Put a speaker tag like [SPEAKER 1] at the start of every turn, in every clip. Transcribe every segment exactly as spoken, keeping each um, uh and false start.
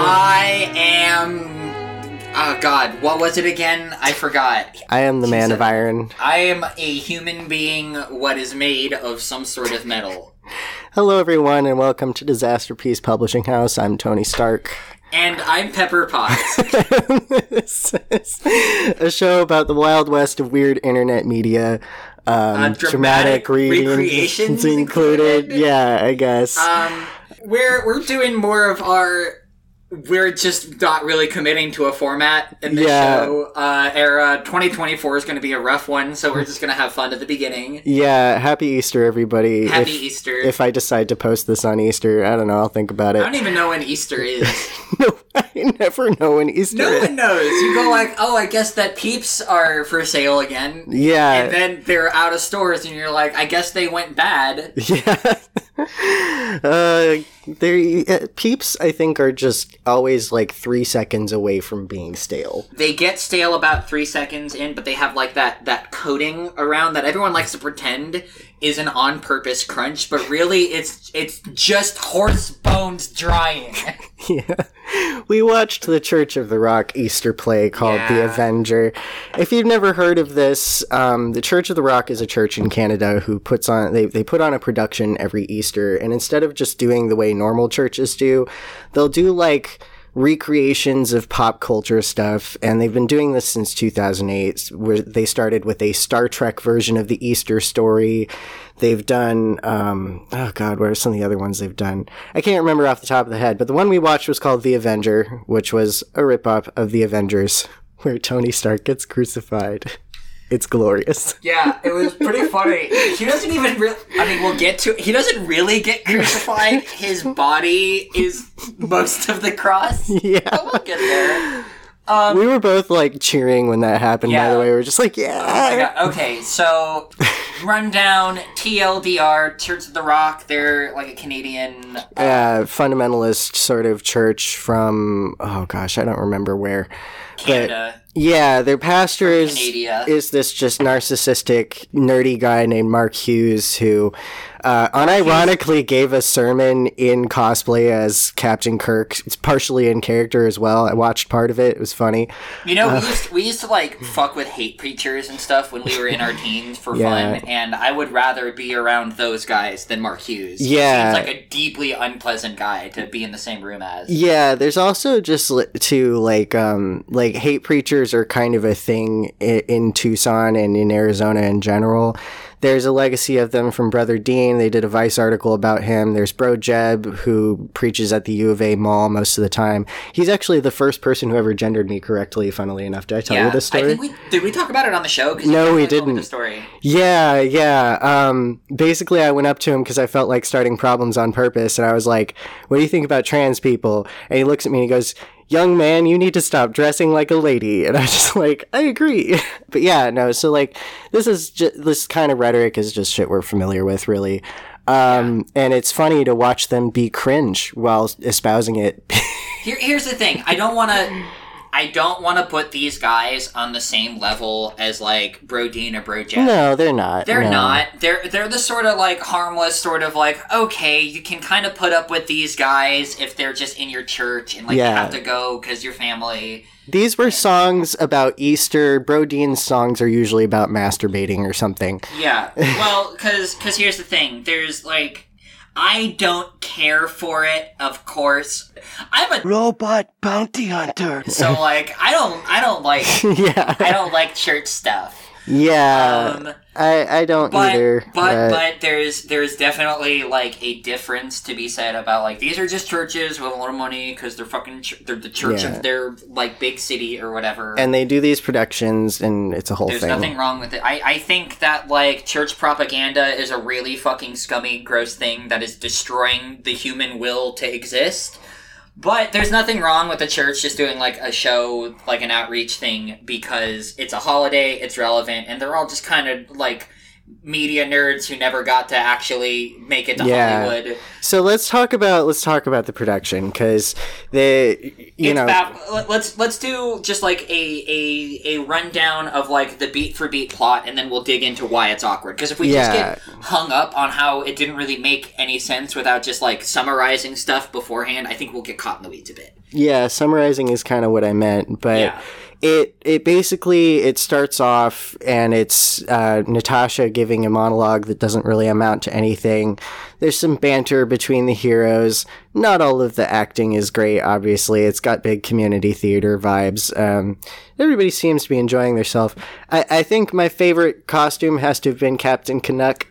[SPEAKER 1] I am... Oh, God. What was it again? I forgot.
[SPEAKER 2] I am the man
[SPEAKER 1] said,
[SPEAKER 2] of iron.
[SPEAKER 1] I am a human being what is made of some sort of metal.
[SPEAKER 2] Hello, everyone, and welcome to Disaster Piece Publishing House. I'm Tony Stark.
[SPEAKER 1] And I'm Pepper Potts.
[SPEAKER 2] This is a show about the Wild West of weird internet media. Um,
[SPEAKER 1] uh, dramatic,
[SPEAKER 2] dramatic readings
[SPEAKER 1] recreations
[SPEAKER 2] included.
[SPEAKER 1] included.
[SPEAKER 2] Yeah, I guess.
[SPEAKER 1] Um, we're we're doing more of our. We're just not really committing to a format in this
[SPEAKER 2] Yeah.
[SPEAKER 1] show uh, era. twenty twenty-four is going to be a rough one, so we're just going to have fun at the beginning.
[SPEAKER 2] Yeah, happy Easter, everybody.
[SPEAKER 1] Happy
[SPEAKER 2] if,
[SPEAKER 1] Easter.
[SPEAKER 2] If I decide to post this on Easter, I don't know, I'll think about it.
[SPEAKER 1] I don't even know when Easter is.
[SPEAKER 2] No, I never know when Easter
[SPEAKER 1] No
[SPEAKER 2] is.
[SPEAKER 1] one knows. You go like, oh, I guess that Peeps are for sale again.
[SPEAKER 2] Yeah.
[SPEAKER 1] And then they're out of stores, and you're like, I guess they went bad.
[SPEAKER 2] Yeah. uh, they uh, Peeps, I think, are just always like three seconds away from being stale.
[SPEAKER 1] They get stale about three seconds in, but they have like that, that coating around that everyone likes to pretend is an on-purpose crunch, but really it's it's just horse bones drying.
[SPEAKER 2] Yeah. We watched the Church of the Rock Easter play called
[SPEAKER 1] Yeah.
[SPEAKER 2] The Avenger. If you've never heard of this, um, the Church of the Rock is a church in Canada who puts on, they, they put on a production every Easter, and instead of just doing the way normal churches do, they'll do like recreations of pop culture stuff, and they've been doing this since two thousand eight, where they started with a Star Trek version of the Easter story. They've done, um, oh god, what are some of the other ones they've done? I can't remember off the top of the head, but the one we watched was called The Avenger, which was a rip-off of The Avengers, where Tony Stark gets crucified. It's glorious.
[SPEAKER 1] Yeah, it was pretty funny. He doesn't even really... I mean, we'll get to... He doesn't really get crucified. His body is most of the cross.
[SPEAKER 2] Yeah.
[SPEAKER 1] But we'll get there. Um,
[SPEAKER 2] we were both, like, cheering when that happened,
[SPEAKER 1] yeah.
[SPEAKER 2] by the way. We were just like, yeah!
[SPEAKER 1] Oh my God. Okay, so... Rundown, T L D R, Church of the Rock. They're, like, a Canadian... Uh,
[SPEAKER 2] uh, fundamentalist sort of church from... Oh, gosh, I don't remember where.
[SPEAKER 1] Canada.
[SPEAKER 2] But, yeah, their pastor is,
[SPEAKER 1] Canada.
[SPEAKER 2] is this just narcissistic, nerdy guy named Mark Hughes who uh, unironically gave a sermon in cosplay as Captain Kirk. It's partially in character as well. I watched part of it. It was funny.
[SPEAKER 1] You know,
[SPEAKER 2] Uh,
[SPEAKER 1] we used to, we used to like fuck with hate preachers and stuff when we were in our teens for
[SPEAKER 2] Yeah.
[SPEAKER 1] fun, and I would rather be around those guys than Mark Hughes.
[SPEAKER 2] Yeah.
[SPEAKER 1] He seems like a deeply unpleasant guy to be in the same room as.
[SPEAKER 2] Yeah, there's also just li- to like um like hate preachers are kind of a thing in, in Tucson and in Arizona in general. There's a legacy of them from Brother Dean. They did a Vice article about him. There's Bro Jeb, who preaches at the U of A mall most of the time. He's actually the first person who ever gendered me correctly, funnily enough. Did I tell
[SPEAKER 1] yeah,
[SPEAKER 2] you this story?
[SPEAKER 1] I think we, did we talk about it on the show? 'Cause
[SPEAKER 2] No,
[SPEAKER 1] you
[SPEAKER 2] we
[SPEAKER 1] told me
[SPEAKER 2] didn't.
[SPEAKER 1] The story.
[SPEAKER 2] Yeah, yeah. Um, basically, I went up to him because I felt like starting problems on purpose, and I was like, "What do you think about trans people?" And he looks at me and he goes, "Young man, you need to stop dressing like a lady." And I was just like, I agree. But yeah, no, so like, this is just, this kind of rhetoric is just shit we're familiar with, really. Um, yeah. And it's funny to watch them be cringe while espousing it.
[SPEAKER 1] Here, here's the thing. I don't want to... I don't want to put these guys on the same level as, like, Bro Dean or Bro Jeff.
[SPEAKER 2] No, they're not.
[SPEAKER 1] They're
[SPEAKER 2] no.
[SPEAKER 1] not. They're they're the sort of, like, harmless sort of, like, okay, you can kind of put up with these guys if they're just in your church and, like,
[SPEAKER 2] Yeah.
[SPEAKER 1] you have to go because you're family.
[SPEAKER 2] These were songs about Easter. Bro Dean's songs are usually about masturbating or something.
[SPEAKER 1] Yeah. Well, because cause here's the thing. There's, like... I don't care for it, of course. I'm a
[SPEAKER 2] robot bounty hunter.
[SPEAKER 1] So like I don't I don't like
[SPEAKER 2] yeah.
[SPEAKER 1] I don't like church stuff.
[SPEAKER 2] Yeah.
[SPEAKER 1] Um
[SPEAKER 2] I, I don't
[SPEAKER 1] but,
[SPEAKER 2] either.
[SPEAKER 1] But,
[SPEAKER 2] but
[SPEAKER 1] but there's there's definitely like a difference to be said about like these are just churches with a lot of money because they're fucking ch- they're the church
[SPEAKER 2] Yeah.
[SPEAKER 1] of their like big city or whatever.
[SPEAKER 2] And they do these productions and it's a whole
[SPEAKER 1] There's
[SPEAKER 2] thing.
[SPEAKER 1] nothing wrong with it. I, I think that like church propaganda is a really fucking scummy, gross thing that is destroying the human will to exist. But there's nothing wrong with the church just doing, like, a show, like, an outreach thing, because it's a holiday, it's relevant, and they're all just kind of, like, media nerds who never got to actually make it to
[SPEAKER 2] Yeah.
[SPEAKER 1] Hollywood.
[SPEAKER 2] So let's talk about let's talk about the production, because the you
[SPEAKER 1] It's
[SPEAKER 2] know
[SPEAKER 1] bad. Let's let's do just like a, a a rundown of like the beat for beat plot, and then we'll dig into why it's awkward. Because if we
[SPEAKER 2] Yeah.
[SPEAKER 1] just get hung up on how it didn't really make any sense without just like summarizing stuff beforehand, I think we'll get caught in the weeds a bit.
[SPEAKER 2] yeah, summarizing is kind of what I meant, but
[SPEAKER 1] Yeah.
[SPEAKER 2] it it basically it starts off and it's uh, Natasha giving a monologue that doesn't really amount to anything. There's some banter between the heroes. Not all of the acting is great, obviously. It's got big community theater vibes. Um, everybody seems to be enjoying themselves. I, I think my favorite costume has to have been Captain Canuck.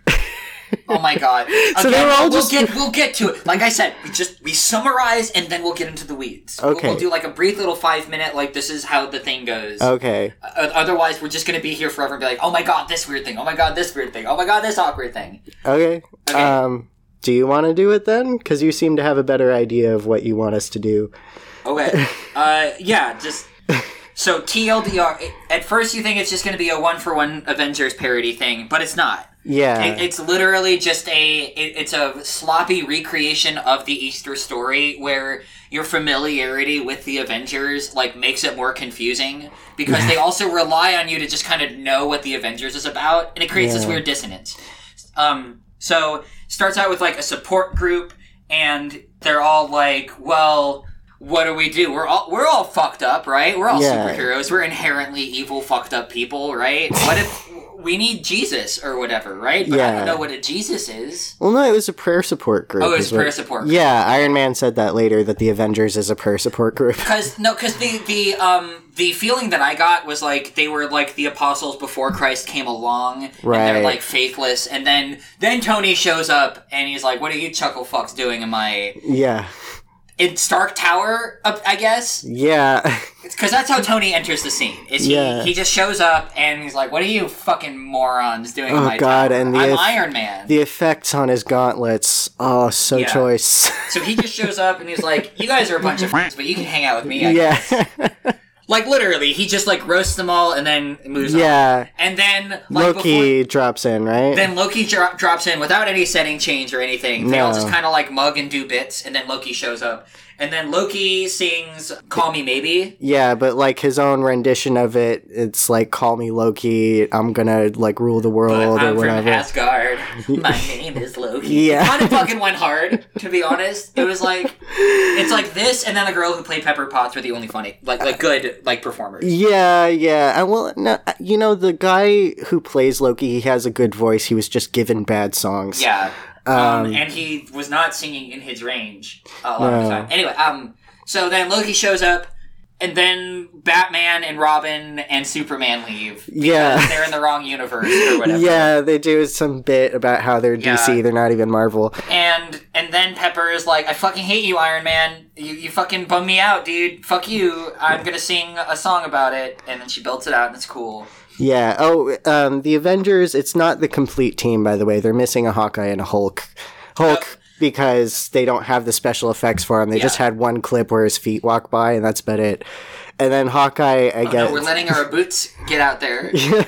[SPEAKER 1] Oh my god!
[SPEAKER 2] So
[SPEAKER 1] Again,
[SPEAKER 2] they were all
[SPEAKER 1] we'll
[SPEAKER 2] just-
[SPEAKER 1] get we'll get to it. Like I said, we just we summarize and then we'll get into the weeds. We'll-
[SPEAKER 2] Okay.
[SPEAKER 1] We'll, do like a brief little five minute like this is how the thing goes.
[SPEAKER 2] Okay.
[SPEAKER 1] Uh, otherwise, we're just gonna be here forever and be like, oh my god, this weird thing. Oh my god, this weird thing. Oh my god, this awkward thing.
[SPEAKER 2] Okay.
[SPEAKER 1] Okay.
[SPEAKER 2] Um, do you want to do it then? Because you seem to have a better idea of what you want us to do.
[SPEAKER 1] Okay. Uh, yeah, just so T L D R. At first, you think it's just gonna be a one for one Avengers parody thing, but it's not.
[SPEAKER 2] Yeah.
[SPEAKER 1] It, it's literally just a it, it's a sloppy recreation of the Easter story where your familiarity with the Avengers like makes it more confusing because they also rely on you to just kind of know what the Avengers is about, and it creates this
[SPEAKER 2] Yeah.
[SPEAKER 1] weird dissonance. Um, so starts out with like a support group, and they're all like, well. What do we do? We're all we're all fucked up, right? We're all
[SPEAKER 2] Yeah.
[SPEAKER 1] superheroes. We're inherently evil, fucked up people, right? What if we need Jesus or whatever, right? But I
[SPEAKER 2] Yeah.
[SPEAKER 1] don't know what a Jesus is.
[SPEAKER 2] Well, no, it was a prayer support group.
[SPEAKER 1] Oh, it was
[SPEAKER 2] is what-
[SPEAKER 1] prayer support group.
[SPEAKER 2] Yeah, Iron Man said that later, that the Avengers is a prayer support group.
[SPEAKER 1] Because no, because the the um the feeling that I got was like they were like the apostles before Christ came along, and they're
[SPEAKER 2] Right.
[SPEAKER 1] like faithless, and then then Tony shows up and he's like, "What are you chuckle fucks doing in my
[SPEAKER 2] Yeah.
[SPEAKER 1] in Stark Tower?" Uh, I guess.
[SPEAKER 2] Yeah.
[SPEAKER 1] Because that's how Tony enters the scene. Is he?
[SPEAKER 2] Yeah.
[SPEAKER 1] He just shows up and he's like, "What are you fucking morons doing in
[SPEAKER 2] Oh,
[SPEAKER 1] my
[SPEAKER 2] God,
[SPEAKER 1] tower?
[SPEAKER 2] and the
[SPEAKER 1] I'm
[SPEAKER 2] eff-
[SPEAKER 1] Iron Man."
[SPEAKER 2] The effects on his gauntlets. Oh, so
[SPEAKER 1] Yeah.
[SPEAKER 2] choice.
[SPEAKER 1] So he just shows up and he's like, "You guys are a bunch of f***s, but you can hang out with me." I guess."
[SPEAKER 2] Yeah.
[SPEAKER 1] Like literally, he just like roasts them all and then moves on.
[SPEAKER 2] Yeah.
[SPEAKER 1] And then like
[SPEAKER 2] Loki
[SPEAKER 1] before,
[SPEAKER 2] drops in, right?
[SPEAKER 1] then Loki dro- drops in without any setting change or anything. They all
[SPEAKER 2] No.
[SPEAKER 1] just kind of like mug and do bits, and then Loki shows up. And then Loki sings "Call Me Maybe."
[SPEAKER 2] Yeah, but like his own rendition of it, it's like "Call me Loki, I'm gonna like rule the
[SPEAKER 1] But
[SPEAKER 2] world" or
[SPEAKER 1] I'm from
[SPEAKER 2] whatever.
[SPEAKER 1] Asgard. My name is Loki.
[SPEAKER 2] Yeah.
[SPEAKER 1] It kind of fucking went hard, to be honest. It was like, it's like this, and then the girl who played Pepper Potts were the only funny, like, like good, like performers.
[SPEAKER 2] Yeah, yeah. I, well, no, you know, the guy who plays Loki, he has a good voice. He was just given bad songs.
[SPEAKER 1] Yeah. Um,
[SPEAKER 2] Um,
[SPEAKER 1] and he was not singing in his range a lot of
[SPEAKER 2] No.
[SPEAKER 1] the time. Anyway, um, so then Loki shows up, and then Batman and Robin and Superman leave. Because
[SPEAKER 2] Yeah.
[SPEAKER 1] they're in the wrong universe or whatever.
[SPEAKER 2] Yeah, they do some bit about how they're D C,
[SPEAKER 1] Yeah.
[SPEAKER 2] they're not even Marvel.
[SPEAKER 1] And and then Pepper is like, I fucking hate you, Iron Man. You you fucking bum me out, dude. Fuck you. I'm gonna sing a song about it. And then she belts it out, and it's cool.
[SPEAKER 2] Yeah. Oh, um, the Avengers, it's not the complete team, by the way. They're missing a Hawkeye and a Hulk. Hulk,
[SPEAKER 1] Oh.
[SPEAKER 2] because they don't have the special effects for him. They just
[SPEAKER 1] Yeah.
[SPEAKER 2] had one clip where his feet walk by, and that's about it. And then Hawkeye, I
[SPEAKER 1] Oh,
[SPEAKER 2] guess.
[SPEAKER 1] no, we're letting our boots get out there.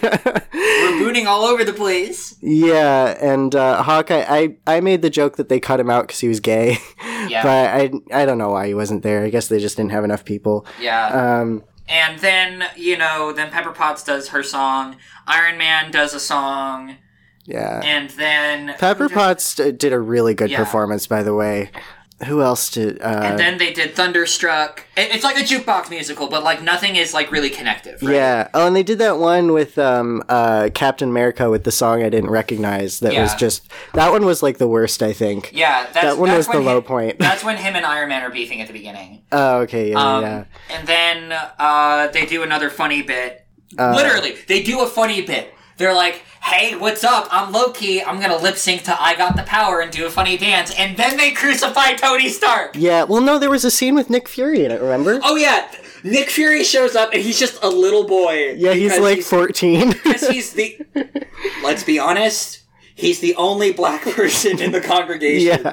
[SPEAKER 1] We're booting all over the place.
[SPEAKER 2] Yeah, and uh, Hawkeye, I, I made the joke that they cut him out because he was gay.
[SPEAKER 1] Yeah.
[SPEAKER 2] But I, I don't know why he wasn't there. I guess they just didn't have enough people.
[SPEAKER 1] Yeah.
[SPEAKER 2] Um,
[SPEAKER 1] And then, you know, then Pepper Potts does her song. Iron Man does a song.
[SPEAKER 2] yeah.
[SPEAKER 1] And then...
[SPEAKER 2] Pepper Potts d- did a really good
[SPEAKER 1] Yeah.
[SPEAKER 2] performance, by the way. Who else did? Uh,
[SPEAKER 1] And then they did Thunderstruck. It- It's like a jukebox musical, but, like, nothing is, like, really connective, right?
[SPEAKER 2] Yeah. Oh, and they did that one with um, uh, Captain America with the song I didn't recognize. That was
[SPEAKER 1] Yeah.
[SPEAKER 2] just that one was like the worst, I think.
[SPEAKER 1] Yeah, that's,
[SPEAKER 2] That one
[SPEAKER 1] that's
[SPEAKER 2] was the
[SPEAKER 1] when
[SPEAKER 2] low
[SPEAKER 1] him-
[SPEAKER 2] point.
[SPEAKER 1] That's when him and Iron Man are beefing at the beginning.
[SPEAKER 2] Oh, okay. Yeah,
[SPEAKER 1] Um,
[SPEAKER 2] yeah.
[SPEAKER 1] And then uh, they do another funny bit.
[SPEAKER 2] Uh,
[SPEAKER 1] Literally, they do a funny bit. They're like, hey, what's up? I'm Loki. I'm going to lip sync to I Got the Power and do a funny dance. And then they crucify Tony Stark.
[SPEAKER 2] Yeah. Well, no, there was a scene with Nick Fury in it. Remember?
[SPEAKER 1] Oh, yeah. Nick Fury shows up and he's just a little boy.
[SPEAKER 2] yeah, he's
[SPEAKER 1] because
[SPEAKER 2] like fourteen.
[SPEAKER 1] Because he's the... Let's be honest. He's the only black person in the congregation.
[SPEAKER 2] Yeah.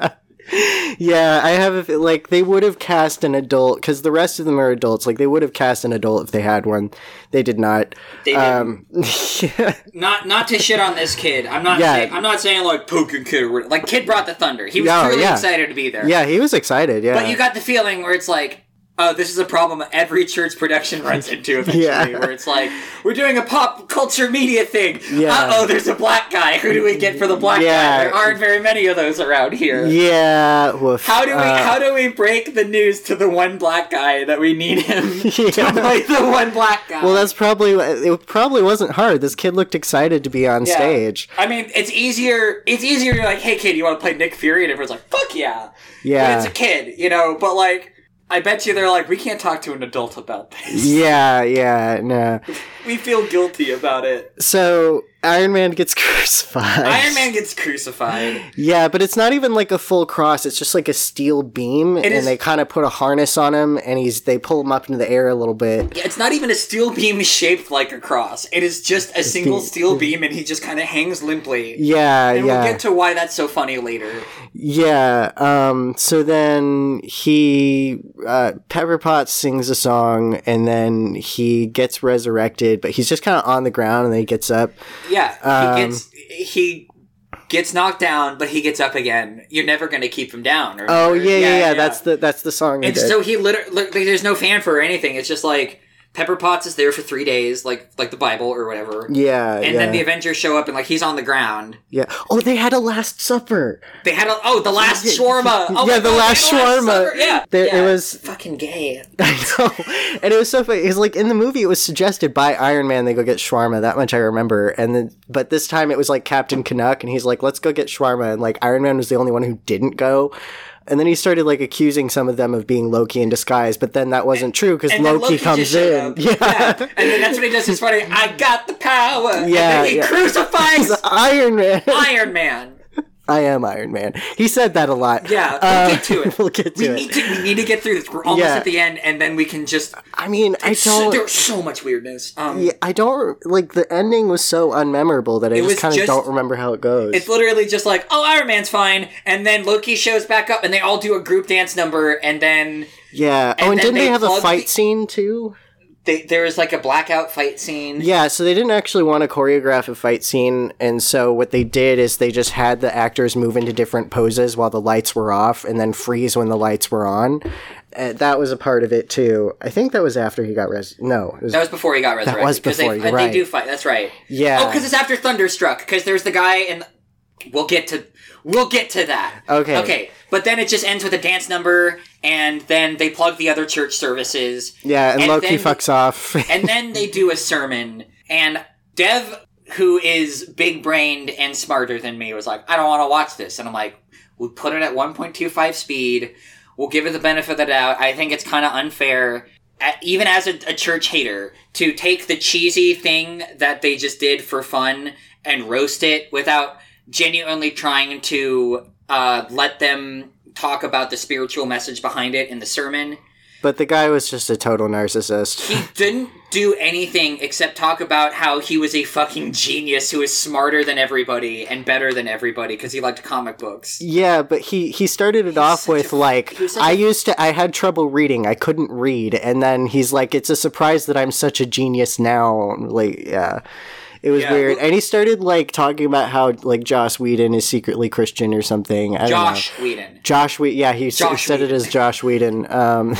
[SPEAKER 2] Yeah, I have a, fe- like they would have cast an adult because the rest of them are adults. Like they would have cast an adult if they had one. They did not.
[SPEAKER 1] They
[SPEAKER 2] Um, yeah.
[SPEAKER 1] Not not to shit on this kid. I'm not.
[SPEAKER 2] Yeah.
[SPEAKER 1] Saying, I'm not saying like Pumpkin Kid. Or, like Kid brought the thunder. He was
[SPEAKER 2] Oh,
[SPEAKER 1] truly
[SPEAKER 2] yeah.
[SPEAKER 1] excited to be there.
[SPEAKER 2] Yeah, he was excited. Yeah,
[SPEAKER 1] But you got the feeling where it's like, oh, this is a problem every church production runs into eventually,
[SPEAKER 2] Yeah.
[SPEAKER 1] where it's like, we're doing a pop culture media thing.
[SPEAKER 2] Yeah.
[SPEAKER 1] Uh-oh, there's a black guy. Who do we get for the black
[SPEAKER 2] Yeah.
[SPEAKER 1] guy? There aren't very many of those around here.
[SPEAKER 2] yeah. Woof.
[SPEAKER 1] How do we
[SPEAKER 2] Uh,
[SPEAKER 1] how do we break the news to the one black guy that we need him
[SPEAKER 2] Yeah.
[SPEAKER 1] to play the one black guy?
[SPEAKER 2] Well, that's probably it. Probably wasn't hard. This kid looked excited to be on
[SPEAKER 1] Yeah.
[SPEAKER 2] stage.
[SPEAKER 1] I mean, it's easier. It's easier. You're like, hey kid, you want to play Nick Fury? And everyone's like, fuck yeah.
[SPEAKER 2] Yeah.
[SPEAKER 1] But it's a kid, you know. But like, I bet you they're like, we can't talk to an adult about this.
[SPEAKER 2] Yeah, yeah, no.
[SPEAKER 1] We feel guilty about it.
[SPEAKER 2] So Iron Man gets crucified.
[SPEAKER 1] Iron Man gets crucified.
[SPEAKER 2] Yeah, but it's not even like a full cross. It's just like a steel beam, and
[SPEAKER 1] is-
[SPEAKER 2] they kind of put a harness on him, and he's they pull him up into the air a little bit.
[SPEAKER 1] Yeah, it's not even a steel beam shaped like a cross. It is just a single
[SPEAKER 2] the-
[SPEAKER 1] steel beam, and he just kind of hangs limply.
[SPEAKER 2] Yeah,
[SPEAKER 1] And
[SPEAKER 2] yeah,
[SPEAKER 1] we'll get to why that's so funny later.
[SPEAKER 2] yeah. Um. So then he, uh, Pepper Potts sings a song, and then he gets resurrected, but he's just kind of on the ground, and then he gets up.
[SPEAKER 1] Yeah,
[SPEAKER 2] Um,
[SPEAKER 1] he gets he gets knocked down, but he gets up again. You're never going to keep him down. Remember?
[SPEAKER 2] Oh yeah, yeah, yeah, That's the that's the song. they
[SPEAKER 1] And
[SPEAKER 2] did.
[SPEAKER 1] so he literally, like, there's no fanfare or anything. It's just like Pepper Potts is there for three days, like like the Bible or whatever.
[SPEAKER 2] yeah,
[SPEAKER 1] And
[SPEAKER 2] yeah,
[SPEAKER 1] then the Avengers show up and like he's on the ground.
[SPEAKER 2] yeah. Oh, they had a Last Supper.
[SPEAKER 1] They had a oh the last shawarma. Oh
[SPEAKER 2] Yeah,
[SPEAKER 1] my
[SPEAKER 2] the
[SPEAKER 1] God,
[SPEAKER 2] last
[SPEAKER 1] they had a
[SPEAKER 2] shawarma.
[SPEAKER 1] supper. Yeah,
[SPEAKER 2] There- it
[SPEAKER 1] Yeah,
[SPEAKER 2] was-
[SPEAKER 1] it's fucking gay.
[SPEAKER 2] I know. And it was so funny. It was like in the movie, it was suggested by Iron Man they go get shawarma. That much I remember. And then, but this time it was like Captain Canuck, and he's like, "Let's go get shawarma." And like Iron Man was the only one who didn't go. And then he started like accusing some of them of being Loki in disguise, but then that wasn't true because
[SPEAKER 1] And then
[SPEAKER 2] Loki,
[SPEAKER 1] just
[SPEAKER 2] comes
[SPEAKER 1] showed
[SPEAKER 2] in.
[SPEAKER 1] up.
[SPEAKER 2] Yeah.
[SPEAKER 1] And then that's what he does. It's funny. I got the power.
[SPEAKER 2] Yeah,
[SPEAKER 1] And then he
[SPEAKER 2] yeah.
[SPEAKER 1] crucifies
[SPEAKER 2] Iron Man.
[SPEAKER 1] Iron Man.
[SPEAKER 2] I am Iron Man. He said that a lot.
[SPEAKER 1] Yeah, we'll
[SPEAKER 2] Uh,
[SPEAKER 1] get to it.
[SPEAKER 2] we'll get to
[SPEAKER 1] we
[SPEAKER 2] it.
[SPEAKER 1] Need to, we need to get through this. We're almost
[SPEAKER 2] Yeah.
[SPEAKER 1] at the end, and then we can just.
[SPEAKER 2] I mean, I
[SPEAKER 1] It's-
[SPEAKER 2] don't.
[SPEAKER 1] There's so much weirdness. Um,
[SPEAKER 2] Yeah, I don't like the ending was so unmemorable that I
[SPEAKER 1] It was
[SPEAKER 2] just kind of
[SPEAKER 1] just-
[SPEAKER 2] don't remember how it goes.
[SPEAKER 1] It's literally just like, oh, Iron Man's fine, and then Loki shows back up, and they all do a group dance number, and then
[SPEAKER 2] yeah.
[SPEAKER 1] and
[SPEAKER 2] Oh, and
[SPEAKER 1] then
[SPEAKER 2] didn't they,
[SPEAKER 1] they
[SPEAKER 2] have a
[SPEAKER 1] plug
[SPEAKER 2] fight
[SPEAKER 1] the-
[SPEAKER 2] scene too?
[SPEAKER 1] they, there is like a blackout fight scene.
[SPEAKER 2] Yeah, so they didn't actually want to choreograph a fight scene, and so what they did is they just had the actors move into different poses while the lights were off, and then freeze when the lights were on. Uh, that was a part of it too. I think that was after he got res. No, it was,
[SPEAKER 1] That was before he got resurrected.
[SPEAKER 2] was
[SPEAKER 1] 'cause
[SPEAKER 2] before,
[SPEAKER 1] they,
[SPEAKER 2] you're
[SPEAKER 1] They
[SPEAKER 2] right.
[SPEAKER 1] do fight. That's right.
[SPEAKER 2] Yeah.
[SPEAKER 1] Oh, because it's after Thunderstruck. Because there's the guy in. We'll get to. We'll get to that.
[SPEAKER 2] Okay.
[SPEAKER 1] Okay. But then it just ends with a dance number, and then they plug the other church services.
[SPEAKER 2] yeah, and,
[SPEAKER 1] and
[SPEAKER 2] Loki
[SPEAKER 1] then-
[SPEAKER 2] fucks off.
[SPEAKER 1] And then they do a sermon, and Dev, who is big brained and smarter than me, was like, I don't want to watch this. And I'm like, we put it at one point two five speed. We'll give it the benefit of the doubt. I think it's kind of unfair, a- even as a, a church hater, to take the cheesy thing that they just did for fun and roast it without genuinely trying to uh, let them talk about the spiritual message behind it in the sermon.
[SPEAKER 2] But the guy was just a total narcissist.
[SPEAKER 1] He didn't do anything except talk about how he was a fucking genius who is smarter than everybody and better than everybody because he liked comic books.
[SPEAKER 2] Yeah, but he he started it off
[SPEAKER 1] such
[SPEAKER 2] with
[SPEAKER 1] a-
[SPEAKER 2] like,
[SPEAKER 1] he was such
[SPEAKER 2] I
[SPEAKER 1] a-
[SPEAKER 2] used to I had trouble reading, I couldn't read, and then he's like, it's a surprise that I'm such a genius now. Like, yeah. It was
[SPEAKER 1] Yeah,
[SPEAKER 2] weird.
[SPEAKER 1] well-
[SPEAKER 2] And he started like talking about how like Joss Whedon is secretly Christian or something. I don't
[SPEAKER 1] Josh
[SPEAKER 2] know.
[SPEAKER 1] Whedon.
[SPEAKER 2] Josh Whedon. Yeah, he s-
[SPEAKER 1] Josh
[SPEAKER 2] said it
[SPEAKER 1] Whedon.
[SPEAKER 2] as Josh Whedon. Um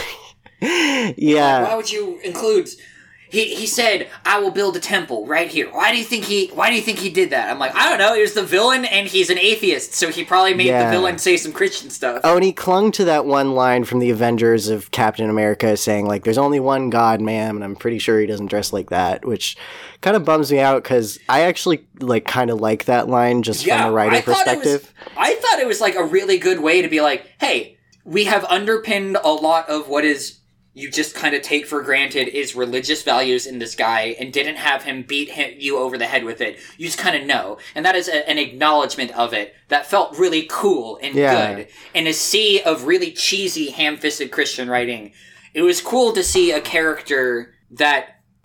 [SPEAKER 2] yeah.
[SPEAKER 1] Why would you include? He he said, "I will build a temple right here." Why do you think he? Why do you think he did that? I'm like, I don't know. He was the villain, and he's an atheist, so he probably made
[SPEAKER 2] Yeah.
[SPEAKER 1] the villain say some Christian stuff.
[SPEAKER 2] Oh, and he clung to that one line from the Avengers of Captain America saying, like, there's only one God, ma'am, and I'm pretty sure he doesn't dress like that, which kind of bums me out because I actually, like, kind of like that line just from a writer
[SPEAKER 1] I thought it was-
[SPEAKER 2] perspective.
[SPEAKER 1] I thought it was like a really good way to be like, hey, we have underpinned a lot of what is you just kind of take for granted is religious values in this guy and didn't have him beat him, you over the head with it. You just kind of know. And that is a, an acknowledgement of it that felt really cool and
[SPEAKER 2] Yeah.
[SPEAKER 1] good. In a sea of really cheesy, ham-fisted Christian writing, it was cool to see a character that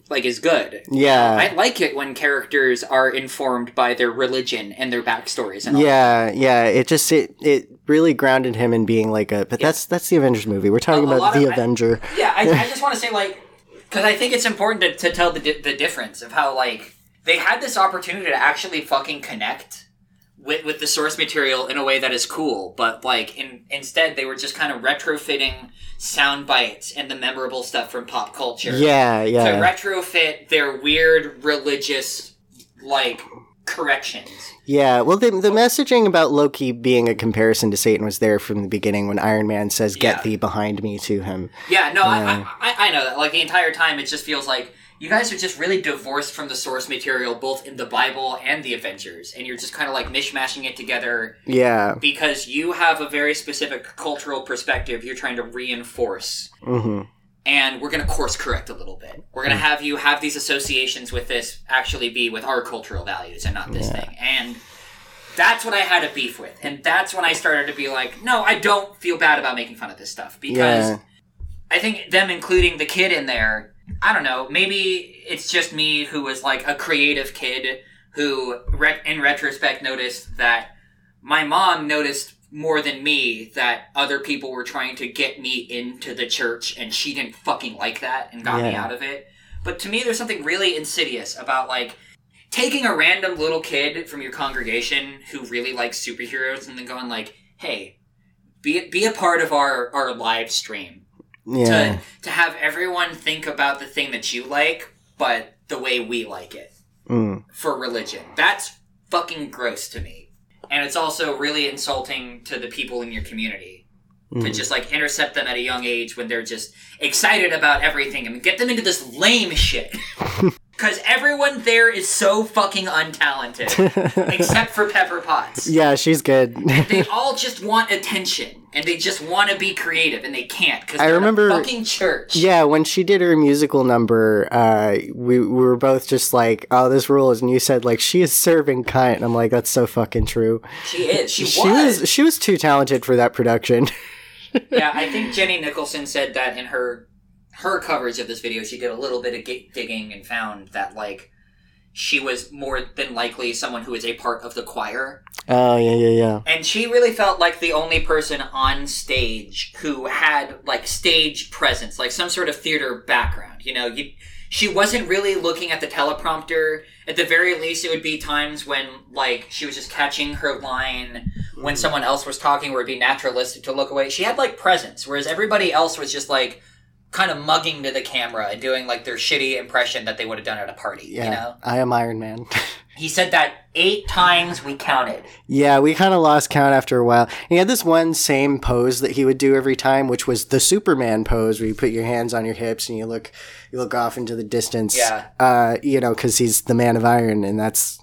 [SPEAKER 1] like, is good.
[SPEAKER 2] Yeah.
[SPEAKER 1] I like it when characters are informed by their religion and their backstories and all
[SPEAKER 2] Yeah, yeah. It just, it, it really grounded him in being like a, but yeah. that's, that's the Avengers movie. We're talking a, a about the of, Avenger.
[SPEAKER 1] I, yeah, I, I just want to say, like, because I think it's important to, to tell the di- the difference of how, like, they had this opportunity to actually fucking connect with with the source material in a way that is cool, but, like, in, instead they were just kind of retrofitting sound bites and the memorable stuff from pop culture.
[SPEAKER 2] Yeah, yeah.
[SPEAKER 1] To retrofit their weird religious, like, corrections.
[SPEAKER 2] Yeah, well, the the messaging about Loki being a comparison to Satan was there from the beginning when Iron Man says, "Get yeah. thee behind me" to him.
[SPEAKER 1] Yeah, no, uh, I, I I know that. Like, the entire time, it just feels like you guys are just really divorced from the source material, both in the Bible and the Avengers, and you're just kind of, like, mishmashing it together.
[SPEAKER 2] Yeah.
[SPEAKER 1] Because you have a very specific cultural perspective you're trying to reinforce.
[SPEAKER 2] Mm-hmm.
[SPEAKER 1] And we're going to course correct a little bit. We're going to have you have these associations with this actually be with our cultural values and not this yeah. thing. And that's what I had a beef with. And that's when I started to be like, no, I don't feel bad about making fun of this stuff. Because yeah. I think them including the kid in there, I don't know, maybe it's just me who was like a creative kid who, re- in retrospect, noticed that my mom noticed more than me that other people were trying to get me into the church, and she didn't fucking like that and got yeah. me out of it. But to me, there's something really insidious about, like, taking a random little kid from your congregation who really likes superheroes and then going like, hey, be be a part of our, our live stream.
[SPEAKER 2] Yeah.
[SPEAKER 1] To, to have everyone think about the thing that you like, but the way we like it.
[SPEAKER 2] Mm.
[SPEAKER 1] For religion. That's fucking gross to me. And it's also really insulting to the people in your community. Mm. To just, like, intercept them at a young age when they're just excited about everything and get them into this lame shit. Because everyone there is so fucking untalented. Except for Pepper Potts.
[SPEAKER 2] Yeah, she's good.
[SPEAKER 1] They all just want attention. And they just want to be creative. And they can't. Because they're
[SPEAKER 2] I remember,
[SPEAKER 1] a fucking church.
[SPEAKER 2] Yeah, when she did her musical number, uh, we, we were both just like, oh, this rules. And you said, like, she is serving cunt. And I'm like, that's so fucking true.
[SPEAKER 1] She is. She,
[SPEAKER 2] she
[SPEAKER 1] was.
[SPEAKER 2] was. She was too talented for that production.
[SPEAKER 1] Yeah, I think Jenny Nicholson said that in her... her coverage of this video, she did a little bit of g- digging and found that, like, she was more than likely someone who is a part of the choir.
[SPEAKER 2] Oh, yeah, yeah, yeah.
[SPEAKER 1] And she really felt like the only person on stage who had, like, stage presence, like some sort of theater background. You know, you, she wasn't really looking at the teleprompter. At the very least, it would be times when, like, she was just catching her line when someone else was talking where it'd be naturalistic to look away. She had, like, presence, whereas everybody else was just, like, kind of mugging to the camera and doing, like, their shitty impression that they would have done at a party,
[SPEAKER 2] yeah,
[SPEAKER 1] you know?
[SPEAKER 2] I am Iron Man.
[SPEAKER 1] He said that eight times we counted.
[SPEAKER 2] Yeah, we kind of lost count after a while. He had this one same pose that he would do every time, which was the Superman pose, where you put your hands on your hips and you look you look off into the distance.
[SPEAKER 1] Yeah.
[SPEAKER 2] Uh, you know, because he's the Man of Iron, and that's,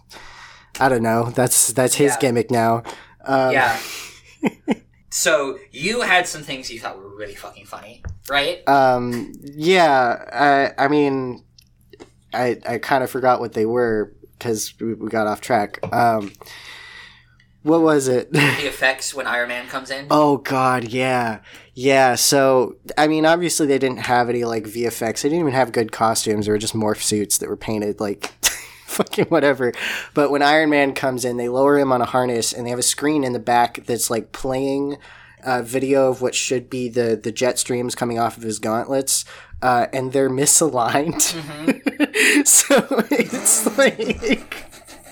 [SPEAKER 2] I don't know, that's, that's his yeah. gimmick now. Um,
[SPEAKER 1] yeah. So, you had some things you thought were really fucking funny, right?
[SPEAKER 2] Um, yeah, I, I mean, I I kind of forgot what they were, because we, we got off track. Um, what was it?
[SPEAKER 1] The effects when Iron Man comes in?
[SPEAKER 2] Oh, God, yeah. Yeah, so, I mean, obviously they didn't have any, like, V F X. They didn't even have good costumes. They were just morph suits that were painted, like... fucking whatever. But when Iron Man comes in, they lower him on a harness, and they have a screen in the back that's like playing a video of what should be the the jet streams coming off of his gauntlets, uh, and they're misaligned. Mm-hmm. So it's like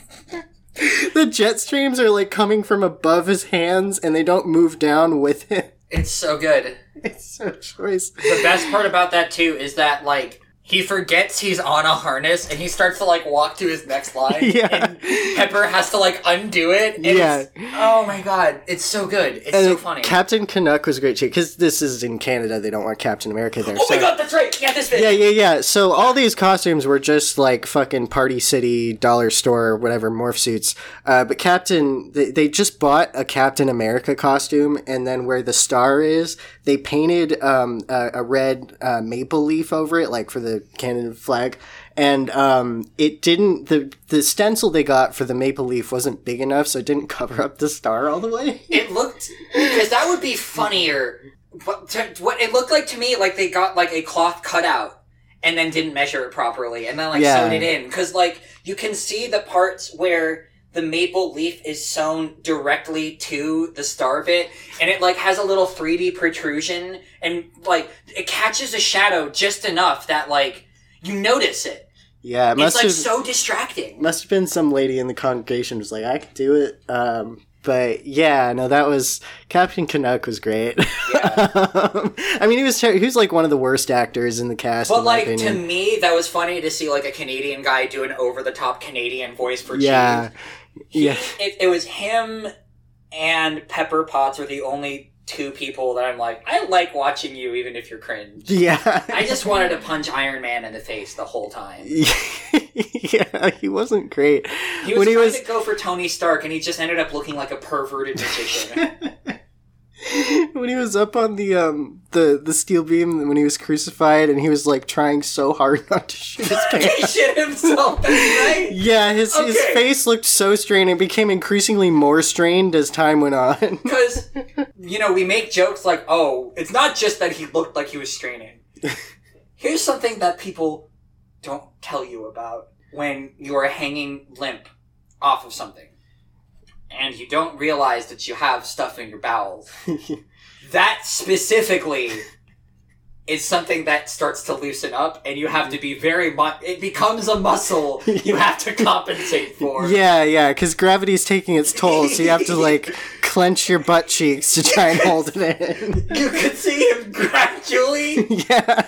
[SPEAKER 2] the jet streams are like coming from above his hands, and they don't move down with him.
[SPEAKER 1] It's so good.
[SPEAKER 2] It's so choice.
[SPEAKER 1] The best part about that too is that, like, he forgets he's on a harness, and he starts to, like, walk to his next line.
[SPEAKER 2] Yeah.
[SPEAKER 1] And Pepper has to, like, undo it. And
[SPEAKER 2] yeah.
[SPEAKER 1] It's, oh, my God. It's so good. It's
[SPEAKER 2] and
[SPEAKER 1] so funny.
[SPEAKER 2] Captain Canuck was great, too, because this is in Canada. They don't want Captain America there.
[SPEAKER 1] Oh,
[SPEAKER 2] so.
[SPEAKER 1] my God, that's right. Yeah, this bit.
[SPEAKER 2] Yeah, yeah, yeah. So all these costumes were just, like, fucking Party City, Dollar Store, whatever, morph suits. Uh, but Captain, they, they just bought a Captain America costume, and then where the star is, they painted um, a, a red uh, maple leaf over it, like, for the Canada flag. And um, it didn't, the the stencil they got for the maple leaf wasn't big enough, so it didn't cover up the star all the way.
[SPEAKER 1] It looked, because that would be funnier. But to, what it looked like to me, like they got like a cloth cutout, and then didn't measure it properly, and then like
[SPEAKER 2] Yeah.
[SPEAKER 1] sewed it in. Because like you can see the parts where the maple leaf is sewn directly to the star bit, and it like has a little three D protrusion, and like it catches a shadow just enough that like you notice it.
[SPEAKER 2] Yeah, it
[SPEAKER 1] It's
[SPEAKER 2] must
[SPEAKER 1] like
[SPEAKER 2] have
[SPEAKER 1] so distracting.
[SPEAKER 2] must have been some lady in the congregation who was like, I can do it. Um, but yeah, no, that was Captain Canuck was great.
[SPEAKER 1] Yeah.
[SPEAKER 2] um, I mean, he was ter- he was like one of the worst actors in the cast.
[SPEAKER 1] But
[SPEAKER 2] in my
[SPEAKER 1] like to
[SPEAKER 2] opinion.
[SPEAKER 1] me, that was funny to see like a Canadian guy do an over the top Canadian voice for
[SPEAKER 2] Yeah,
[SPEAKER 1] Chief. He,
[SPEAKER 2] yeah,
[SPEAKER 1] it, it was him and Pepper Potts were the only two people that I'm like, I like watching you even if you're cringe.
[SPEAKER 2] yeah.
[SPEAKER 1] I just wanted to punch Iron Man in the face the whole time.
[SPEAKER 2] Yeah, he wasn't great.
[SPEAKER 1] He was
[SPEAKER 2] when he
[SPEAKER 1] trying
[SPEAKER 2] was
[SPEAKER 1] to go for Tony Stark, and he just ended up looking like a perverted magician.
[SPEAKER 2] when he was up on the um the the steel beam when he was crucified, and he was like trying so hard not to shoot his
[SPEAKER 1] he
[SPEAKER 2] pants.
[SPEAKER 1] shit himself, that's right.
[SPEAKER 2] Yeah, his his
[SPEAKER 1] Okay.
[SPEAKER 2] face looked so strained. It became increasingly more strained as time went on.
[SPEAKER 1] Because, you know, we make jokes like, oh, it's not just that he looked like he was straining. Here's something that people don't tell you about when you're hanging limp off of something. And you don't realize that you have stuff in your bowels. That specifically is something that starts to loosen up, and you have to be very mu- it becomes a muscle you have to compensate for.
[SPEAKER 2] Yeah, yeah, because gravity's taking its toll, so you have to like clench your butt cheeks to try and hold it in.
[SPEAKER 1] You could see him gradually.
[SPEAKER 2] Yeah.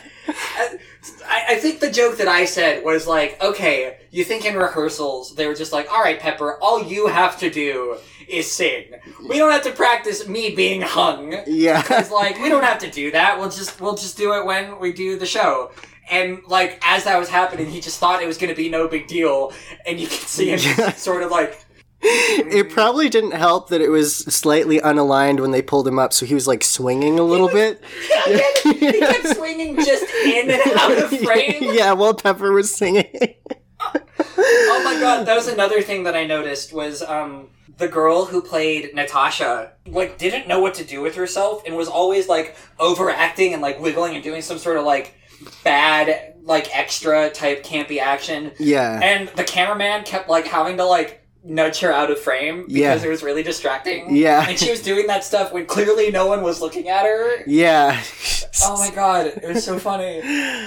[SPEAKER 1] I, I think the joke that I said was like, okay, you think in rehearsals they were just like, all right, Pepper, all you have to do is sing. We don't have to practice me being hung.
[SPEAKER 2] Yeah.
[SPEAKER 1] Because like we don't have to do that. We'll just we'll just do it when we do the show. And like as that was happening, he just thought it was going to be no big deal, and you can see him
[SPEAKER 2] Yeah.
[SPEAKER 1] sort of like.
[SPEAKER 2] It probably didn't help that it was slightly unaligned when they pulled him up, so he was like swinging a little bit.
[SPEAKER 1] Yeah, he he kept swinging just in and out of frame.
[SPEAKER 2] Yeah, while Pepper was singing.
[SPEAKER 1] Oh my god, that was another thing that I noticed was um the girl who played Natasha like didn't know what to do with herself and was always like overacting and like wiggling and doing some sort of like bad like extra type campy action.
[SPEAKER 2] Yeah.
[SPEAKER 1] And the cameraman kept like having to like nudge her out of frame because
[SPEAKER 2] Yeah.
[SPEAKER 1] it was really distracting.
[SPEAKER 2] Yeah.
[SPEAKER 1] And she was doing that stuff when clearly no one was looking at her.
[SPEAKER 2] Yeah.
[SPEAKER 1] Oh my god, it was so funny.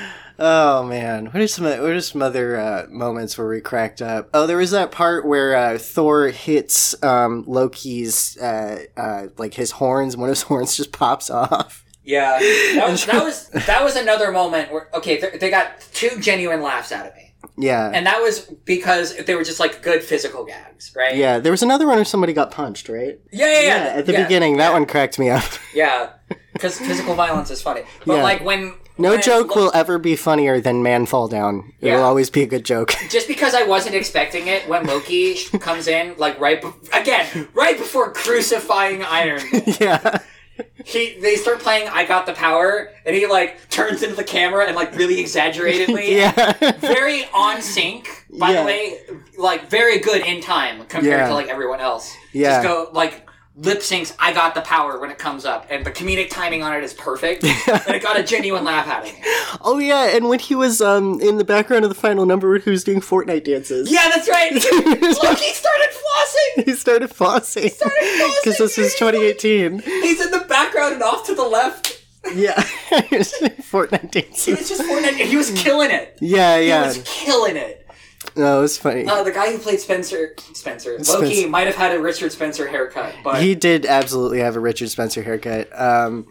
[SPEAKER 2] Oh man, what are some what are some other uh, moments where we cracked up? Oh, there was that part where uh, Thor hits um, Loki's uh, uh, like his horns. One of his horns just pops off.
[SPEAKER 1] Yeah, that was that was that was another moment where okay, they, they got two genuine laughs out of me,
[SPEAKER 2] Yeah,
[SPEAKER 1] and that was because they were just like good physical gags, right?
[SPEAKER 2] yeah. There was another one where somebody got punched, right?
[SPEAKER 1] yeah, yeah. yeah.
[SPEAKER 2] at the
[SPEAKER 1] yeah,
[SPEAKER 2] beginning, that
[SPEAKER 1] yeah,
[SPEAKER 2] one cracked me up.
[SPEAKER 1] Yeah, because physical violence is funny, but
[SPEAKER 2] Yeah.
[SPEAKER 1] like when
[SPEAKER 2] No
[SPEAKER 1] when
[SPEAKER 2] joke
[SPEAKER 1] Lo-
[SPEAKER 2] will ever be funnier than Man Fall Down. It
[SPEAKER 1] Yeah.
[SPEAKER 2] will always be a good joke.
[SPEAKER 1] Just because I wasn't expecting it when Loki comes in, like right be- again, right before crucifying Iron Man.
[SPEAKER 2] Yeah.
[SPEAKER 1] He, they start playing I Got the Power, and he, like, turns into the camera and, like, really exaggeratedly.
[SPEAKER 2] Yeah.
[SPEAKER 1] Very on sync, by
[SPEAKER 2] Yeah.
[SPEAKER 1] the way. Like, very good in time compared
[SPEAKER 2] Yeah.
[SPEAKER 1] to, like, everyone else.
[SPEAKER 2] Yeah.
[SPEAKER 1] Just go, like, lip syncs I Got the Power when it comes up, and the comedic timing on it is perfect. And it got a genuine laugh out of me.
[SPEAKER 2] Oh yeah, and when he was um in the background of the final number when he was doing Fortnite dances.
[SPEAKER 1] Yeah, that's right! Loki started flossing!
[SPEAKER 2] He started flossing.
[SPEAKER 1] started flossing,
[SPEAKER 2] Because this was twenty eighteen.
[SPEAKER 1] He's in the background and off to the left.
[SPEAKER 2] Yeah. Fortnite
[SPEAKER 1] He
[SPEAKER 2] dances.
[SPEAKER 1] was just Fortnite, he was killing it.
[SPEAKER 2] Yeah,
[SPEAKER 1] He
[SPEAKER 2] yeah.
[SPEAKER 1] was killing it.
[SPEAKER 2] No, it was funny.
[SPEAKER 1] Uh, the guy who played Spencer, Spencer, Loki
[SPEAKER 2] Spencer.
[SPEAKER 1] might have had a Richard Spencer haircut, but
[SPEAKER 2] He did absolutely have a Richard Spencer haircut. Um,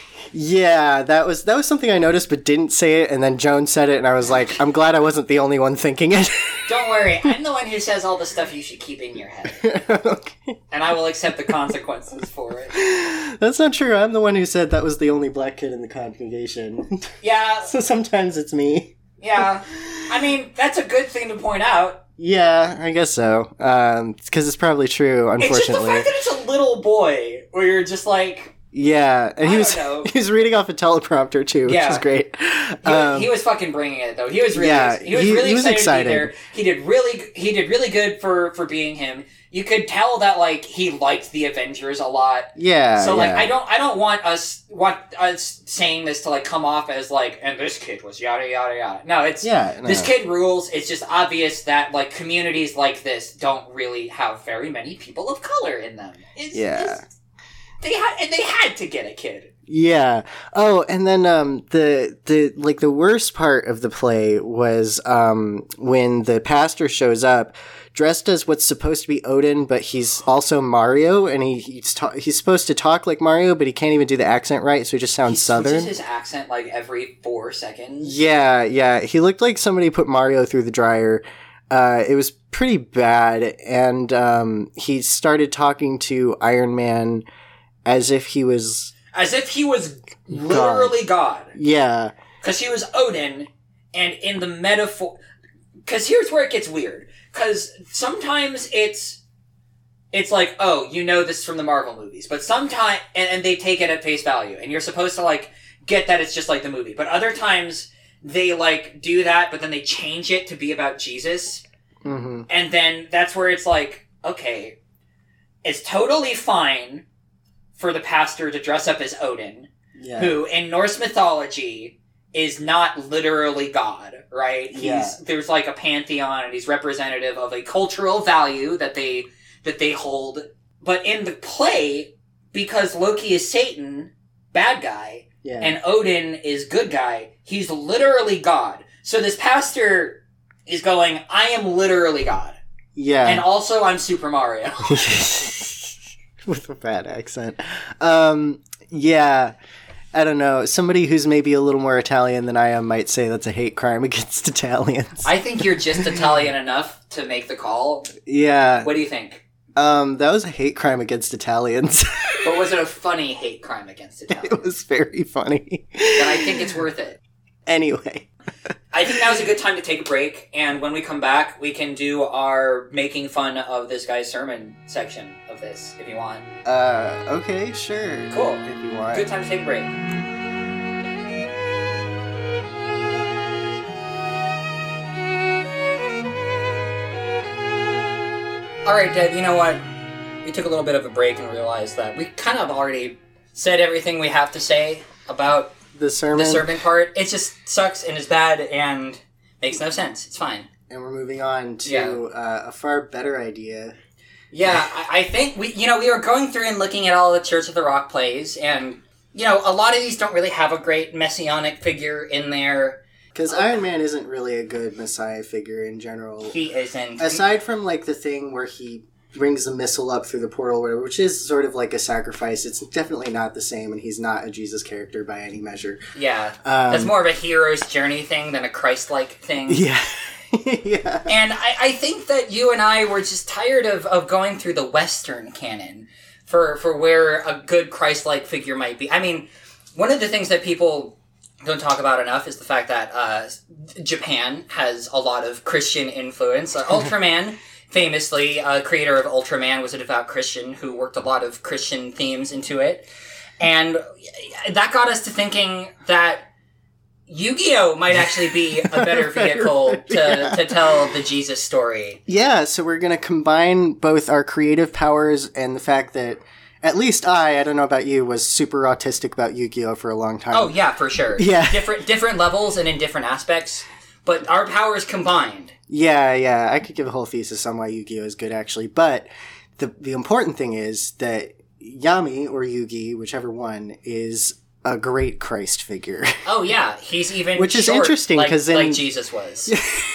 [SPEAKER 2] yeah, that was that was something I noticed but didn't say it, and then Joan said it, and I was like, I'm glad I wasn't the only one thinking it.
[SPEAKER 1] don't worry, I'm the one who says all the stuff you should keep in your head,
[SPEAKER 2] Okay.
[SPEAKER 1] and I will accept the consequences for it.
[SPEAKER 2] That's not true. I'm the one who said that was the only black kid in the congregation.
[SPEAKER 1] Yeah,
[SPEAKER 2] So sometimes it's me.
[SPEAKER 1] yeah. I mean, that's a good thing to point out.
[SPEAKER 2] Yeah, I guess so. Um, because it's probably true,
[SPEAKER 1] It's just the
[SPEAKER 2] unfortunately.
[SPEAKER 1] fact that it's a little boy, where you're just like,
[SPEAKER 2] Yeah, and
[SPEAKER 1] I
[SPEAKER 2] he was
[SPEAKER 1] don't know.
[SPEAKER 2] he was reading off a teleprompter too, which
[SPEAKER 1] Yeah.
[SPEAKER 2] is great.
[SPEAKER 1] he,
[SPEAKER 2] Um,
[SPEAKER 1] he was fucking bringing it though. He was really,
[SPEAKER 2] yeah,
[SPEAKER 1] he was
[SPEAKER 2] he-
[SPEAKER 1] really
[SPEAKER 2] he was
[SPEAKER 1] excited,
[SPEAKER 2] excited.
[SPEAKER 1] to be there. He did really, he did really good for for being him. you could tell that like he liked the Avengers a lot.
[SPEAKER 2] Yeah.
[SPEAKER 1] So like
[SPEAKER 2] yeah.
[SPEAKER 1] I don't I don't want us want us saying this to like come off as like and this kid was yada yada yada. No, it's
[SPEAKER 2] yeah, no.
[SPEAKER 1] this kid rules. It's just obvious that like communities like this don't really have very many people of color in them. It's,
[SPEAKER 2] yeah.
[SPEAKER 1] It's, they had and they had to get a kid.
[SPEAKER 2] Yeah. Oh, and then um the the like the worst part of the play was um when the pastor shows up dressed as what's supposed to be Odin, but he's also Mario, and he he's ta- he's supposed to talk like Mario, but he can't even do the accent right, so he just sounds
[SPEAKER 1] he
[SPEAKER 2] southern.
[SPEAKER 1] He switches his accent like every four seconds.
[SPEAKER 2] Yeah, yeah. He looked like somebody put Mario through the dryer. Uh, it was pretty bad, and um, he started talking to Iron Man as if he was...
[SPEAKER 1] As if he was literally God. God.
[SPEAKER 2] Yeah.
[SPEAKER 1] Because he was Odin, and in the metaphor... Because here's where it gets weird. Because sometimes it's... It's like, oh, you know this from the Marvel movies. But sometimes... And, and they take it at face value. And you're supposed to, like, get that it's just like the movie. But other times, they, like, do that, but then they change it to be about Jesus.
[SPEAKER 2] Mm-hmm.
[SPEAKER 1] And then that's where it's like, okay, it's totally fine for the pastor to dress up as Odin,
[SPEAKER 2] yeah.
[SPEAKER 1] who in Norse mythology is not literally God, right? He's
[SPEAKER 2] yeah.
[SPEAKER 1] There's like a pantheon, and he's representative of a cultural value that they that they hold. But in the play, because Loki is Satan, bad guy,
[SPEAKER 2] yeah.
[SPEAKER 1] and Odin is good guy, he's literally God. So this pastor is going, I am literally God.
[SPEAKER 2] Yeah.
[SPEAKER 1] And also I'm Super Mario.
[SPEAKER 2] With a bad accent. Um, yeah. I don't know. Somebody who's maybe a little more Italian than I am might say that's a hate crime against Italians.
[SPEAKER 1] I think you're just Italian enough to make the call.
[SPEAKER 2] Yeah.
[SPEAKER 1] What do you think?
[SPEAKER 2] Um, that was a hate crime against Italians.
[SPEAKER 1] But was it a funny hate crime against Italians?
[SPEAKER 2] It was very funny.
[SPEAKER 1] Then I think it's worth it.
[SPEAKER 2] Anyway.
[SPEAKER 1] I think now's a good time to take a break, and when we come back, we can do our making fun of this guy's sermon section of this, if you want.
[SPEAKER 2] Uh, okay, sure.
[SPEAKER 1] Cool.
[SPEAKER 2] If you want.
[SPEAKER 1] Good time to take a break. Alright, Deb, you know what? We took a little bit of a break and realized that we kind of already said everything we have to say about
[SPEAKER 2] the sermon.
[SPEAKER 1] The sermon part. It just sucks and is bad and makes no sense. It's fine.
[SPEAKER 2] And we're moving on to
[SPEAKER 1] Yeah.
[SPEAKER 2] uh, a far better idea.
[SPEAKER 1] Yeah, I, I think we, you know, we were going through and looking at all the Church of the Rock plays, and, you know, a lot of these don't really have a great messianic figure in there.
[SPEAKER 2] Because Iron Man isn't really a good messiah figure in general.
[SPEAKER 1] He isn't.
[SPEAKER 2] Aside from, like, the thing where he brings the missile up through the portal, whatever, which is sort of like a sacrifice. It's definitely not the same, and he's not a Jesus character by any measure.
[SPEAKER 1] Yeah.
[SPEAKER 2] Um,
[SPEAKER 1] That's more of a hero's journey thing than a Christ-like thing.
[SPEAKER 2] Yeah. Yeah.
[SPEAKER 1] And I, I think that you and I were just tired of, of going through the Western canon for, for where a good Christ-like figure might be. I mean, one of the things that people don't talk about enough is the fact that uh, Japan has a lot of Christian influence. Uh, Ultraman, famously, uh, creator of Ultraman, was a devout Christian who worked a lot of Christian themes into it. And that got us to thinking that Yu-Gi-Oh! Might actually be a better vehicle to, yeah. to tell the Jesus story.
[SPEAKER 2] Yeah, so we're going to combine both our creative powers and the fact that, at least I, I don't know about you, was super autistic about Yu-Gi-Oh! For a long time.
[SPEAKER 1] Oh, yeah, for sure.
[SPEAKER 2] Yeah.
[SPEAKER 1] Different, different levels and in different aspects, but our powers combined.
[SPEAKER 2] Yeah, yeah, I could give a whole thesis on why Yu-Gi-Oh! Is good, actually, but the the important thing is that Yami, or Yugi, whichever one, is a great Christ figure.
[SPEAKER 1] Oh yeah, he's even
[SPEAKER 2] which is
[SPEAKER 1] short,
[SPEAKER 2] interesting because
[SPEAKER 1] like,
[SPEAKER 2] in...
[SPEAKER 1] like Jesus was.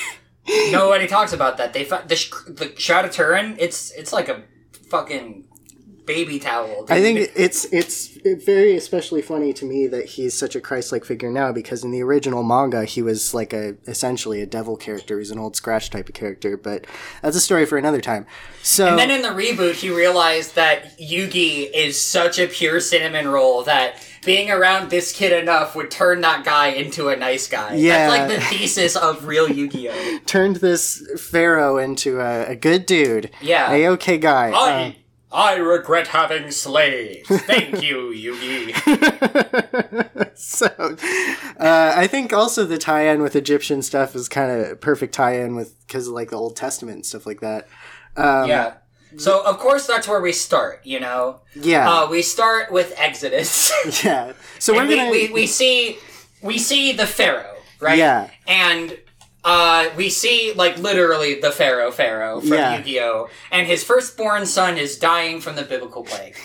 [SPEAKER 1] Nobody talks about that. They the the Shroud of Turin. It's it's like a fucking baby towel. Dude.
[SPEAKER 2] I think it's it's very especially funny to me that he's such a Christ-like figure now, because in the original manga he was like a essentially a devil character. He's an old Scratch type of character, but that's a story for another time. So
[SPEAKER 1] and then in the reboot he realized that Yugi is such a pure cinnamon roll that being around this kid enough would turn that guy into a nice guy.
[SPEAKER 2] Yeah.
[SPEAKER 1] That's like the thesis of real Yu-Gi-Oh!
[SPEAKER 2] Turned this pharaoh into a, a good dude.
[SPEAKER 1] Yeah.
[SPEAKER 2] A okay guy.
[SPEAKER 1] I,
[SPEAKER 2] um,
[SPEAKER 1] I regret having slaves. Thank you, Yugi.
[SPEAKER 2] So, uh, I think also the tie-in with Egyptian stuff is kind of perfect tie-in with, because of like the Old Testament and stuff like that. Um,
[SPEAKER 1] yeah. So, of course, that's where we start, you know?
[SPEAKER 2] Yeah.
[SPEAKER 1] Uh, we start with Exodus.
[SPEAKER 2] Yeah. So we're
[SPEAKER 1] and we,
[SPEAKER 2] gonna...
[SPEAKER 1] we, we see we see the Pharaoh, right?
[SPEAKER 2] Yeah.
[SPEAKER 1] And uh, we see, like, literally the Pharaoh Pharaoh from
[SPEAKER 2] Yeah.
[SPEAKER 1] Yu-Gi-Oh! And his firstborn son is dying from the biblical plague.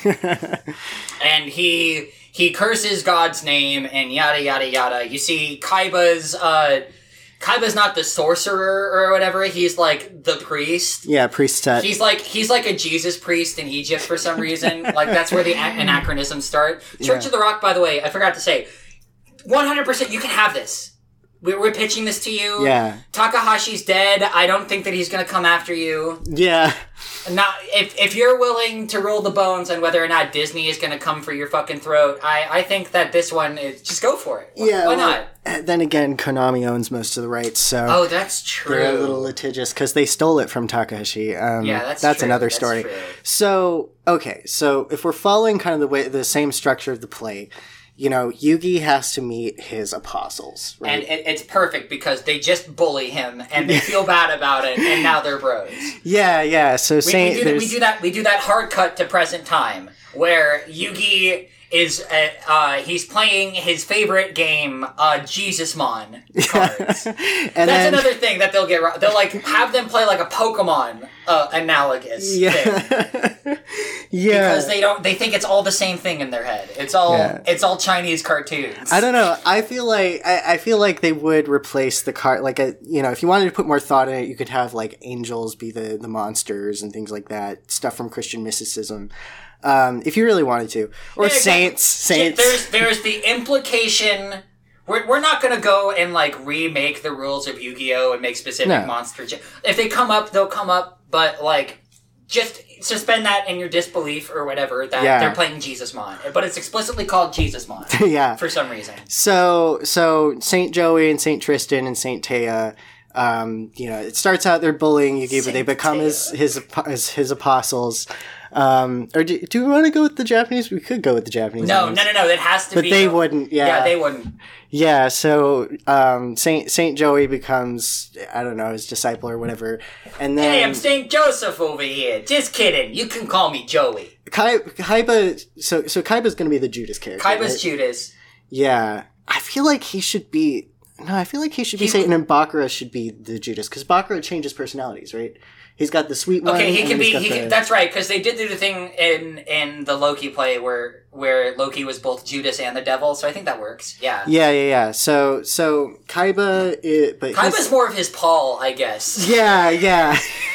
[SPEAKER 1] And he he curses God's name and yada, yada, yada. You see Kaiba's... Uh, Kaiba's not the sorcerer or whatever. He's like the priest.
[SPEAKER 2] Yeah, priest Tut.
[SPEAKER 1] He's like he's like a Jesus priest in Egypt for some reason. Like that's where the a- anachronisms start. Church
[SPEAKER 2] Yeah.
[SPEAKER 1] of the Rock, by the way, I forgot to say, one hundred percent you can have this. We're, we're pitching this to you.
[SPEAKER 2] Yeah.
[SPEAKER 1] Takahashi's dead. I don't think that he's gonna come after you.
[SPEAKER 2] Yeah.
[SPEAKER 1] Not if if you're willing to roll the bones on whether or not Disney is gonna come for your fucking throat. I, I think that this one is just go for it. Why,
[SPEAKER 2] Yeah.
[SPEAKER 1] why
[SPEAKER 2] well,
[SPEAKER 1] not?
[SPEAKER 2] Then again, Konami owns most of the rights, so
[SPEAKER 1] Oh, that's true.
[SPEAKER 2] they're a little litigious because they stole it from Takahashi. Um,
[SPEAKER 1] Yeah, that's
[SPEAKER 2] that's
[SPEAKER 1] true.
[SPEAKER 2] another
[SPEAKER 1] That's
[SPEAKER 2] story.
[SPEAKER 1] true.
[SPEAKER 2] So okay, so if we're following kind of the way the same structure of the play, you know, Yugi has to meet his apostles, right?
[SPEAKER 1] And it, it's perfect because they just bully him and they feel bad about it, and now they're bros.
[SPEAKER 2] yeah, yeah. So
[SPEAKER 1] We,
[SPEAKER 2] Saint,
[SPEAKER 1] we, do, we do that. We do that hard cut to present time where Yugi is uh, uh, he's playing his favorite game, uh, Jesusmon cards.
[SPEAKER 2] and
[SPEAKER 1] That's
[SPEAKER 2] then,
[SPEAKER 1] another thing that they'll get. wrong. They'll like have them play like a Pokemon uh, analogous thing.
[SPEAKER 2] yeah, yeah.
[SPEAKER 1] Because they don't, they think it's all the same thing in their head. It's all,
[SPEAKER 2] Yeah.
[SPEAKER 1] it's all Chinese cartoons.
[SPEAKER 2] I don't know. I feel like I, I feel like they would replace the card. Like a you know, if you wanted to put more thought in it, you could have like angels be the the monsters and things like that. Stuff from Christian mysticism, um, if you really wanted to, or
[SPEAKER 1] Yeah, exactly.
[SPEAKER 2] saints, saints.
[SPEAKER 1] There's, there's the implication. We're, we're not gonna go and like remake the rules of Yu-Gi-Oh and make specific
[SPEAKER 2] No.
[SPEAKER 1] monster. Ge- if they come up, they'll come up. But like, just suspend that in your disbelief or whatever that
[SPEAKER 2] Yeah.
[SPEAKER 1] they're playing Jesusmon. But it's explicitly called Jesusmon
[SPEAKER 2] yeah.
[SPEAKER 1] for some reason.
[SPEAKER 2] So so Saint Joey and Saint Tristan and Saint Taya. Um, you know, it starts out they're bullying Yugi, but they
[SPEAKER 1] Saint
[SPEAKER 2] become
[SPEAKER 1] Taya.
[SPEAKER 2] his his his, his apostles. Um, or do, do we want to go with the Japanese? We could go with the Japanese.
[SPEAKER 1] No,
[SPEAKER 2] names.
[SPEAKER 1] no, no, no. That has to
[SPEAKER 2] But
[SPEAKER 1] be.
[SPEAKER 2] they
[SPEAKER 1] no-
[SPEAKER 2] wouldn't. Yeah,
[SPEAKER 1] Yeah, they wouldn't.
[SPEAKER 2] Yeah, so um, Saint Saint Joey becomes I don't know his disciple or whatever, and then
[SPEAKER 1] Hey, I'm Saint Joseph over here. Just kidding. You can call me Joey.
[SPEAKER 2] Kai, Kaiba. So so Kaiba's going to be the Judas character.
[SPEAKER 1] Kaiba's
[SPEAKER 2] right?
[SPEAKER 1] Judas.
[SPEAKER 2] Yeah, I feel like he should be. No, I feel like he should be
[SPEAKER 1] He-
[SPEAKER 2] Satan, and Bakura should be the Judas because Bakura changes personalities, right? He's got the sweet one.
[SPEAKER 1] Okay, he
[SPEAKER 2] and
[SPEAKER 1] can
[SPEAKER 2] then he's
[SPEAKER 1] be.
[SPEAKER 2] got
[SPEAKER 1] He
[SPEAKER 2] the-
[SPEAKER 1] can, that's right, because they did do the thing in in the Loki play where where Loki was both Judas and the devil. So I think that works. Yeah.
[SPEAKER 2] Yeah, yeah, yeah. So so Kaiba, is, but
[SPEAKER 1] Kaiba's
[SPEAKER 2] he's-
[SPEAKER 1] more of his Paul, I guess.
[SPEAKER 2] Yeah, yeah.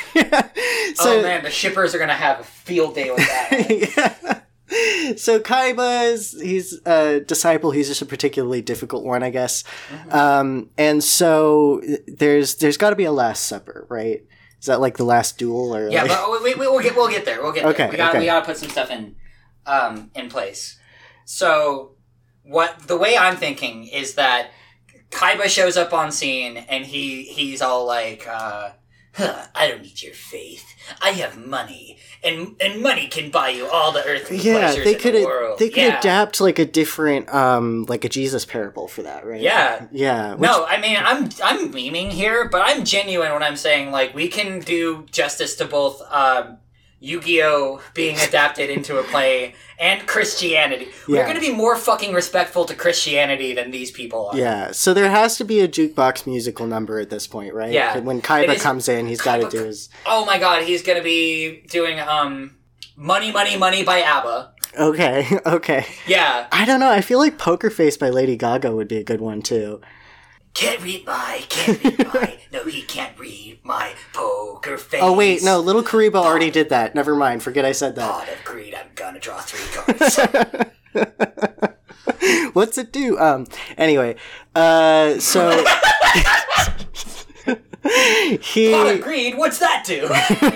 [SPEAKER 2] so,
[SPEAKER 1] oh man, the shippers are gonna have a field day with that.
[SPEAKER 2] yeah. So Kaiba's he's a disciple. He's just a particularly difficult one, I guess.
[SPEAKER 1] Mm-hmm.
[SPEAKER 2] Um, and so there's there's got to be a Last Supper, right? Is that like the last duel, or
[SPEAKER 1] Yeah,
[SPEAKER 2] like...
[SPEAKER 1] but we, we, we'll get we'll get there. We'll get there.
[SPEAKER 2] Okay,
[SPEAKER 1] we got
[SPEAKER 2] okay.
[SPEAKER 1] we got to put some stuff in um, in place. So what the way I'm thinking is that Kaiba shows up on scene and he he's all like, uh, huh, "I don't need your faith. I have money, and and money can buy you all the earthly
[SPEAKER 2] yeah,
[SPEAKER 1] pleasures
[SPEAKER 2] they
[SPEAKER 1] in
[SPEAKER 2] could
[SPEAKER 1] the world."
[SPEAKER 2] they could
[SPEAKER 1] yeah.
[SPEAKER 2] adapt like a different um like a Jesus parable for that, right?
[SPEAKER 1] Yeah.
[SPEAKER 2] yeah. Which,
[SPEAKER 1] No, I mean I'm I'm memeing here, but I'm genuine when I'm saying like we can do justice to both um, Yu-Gi-Oh being adapted into a play and Christianity. We're
[SPEAKER 2] Yeah.
[SPEAKER 1] going to be more fucking respectful to Christianity than these people are.
[SPEAKER 2] Yeah, so there has to be a jukebox musical number at this point, right?
[SPEAKER 1] Yeah.
[SPEAKER 2] When
[SPEAKER 1] It
[SPEAKER 2] Kaiba
[SPEAKER 1] is-
[SPEAKER 2] comes in, he's got to
[SPEAKER 1] Kaiba-
[SPEAKER 2] do his.
[SPEAKER 1] Oh my god, he's going to be doing um Money Money Money by ABBA.
[SPEAKER 2] Okay, okay.
[SPEAKER 1] Yeah.
[SPEAKER 2] I don't know. I feel like Poker Face by Lady Gaga would be a good one too.
[SPEAKER 1] Can't read my, can't read my, no he can't read my poker face.
[SPEAKER 2] Oh wait, no, Little Karibo already did that. Never mind. Forget I said that.
[SPEAKER 1] God of greed, I'm gonna draw three cards.
[SPEAKER 2] What's it do? Um. Anyway, uh. So
[SPEAKER 1] God
[SPEAKER 2] he.
[SPEAKER 1] of greed, what's that do?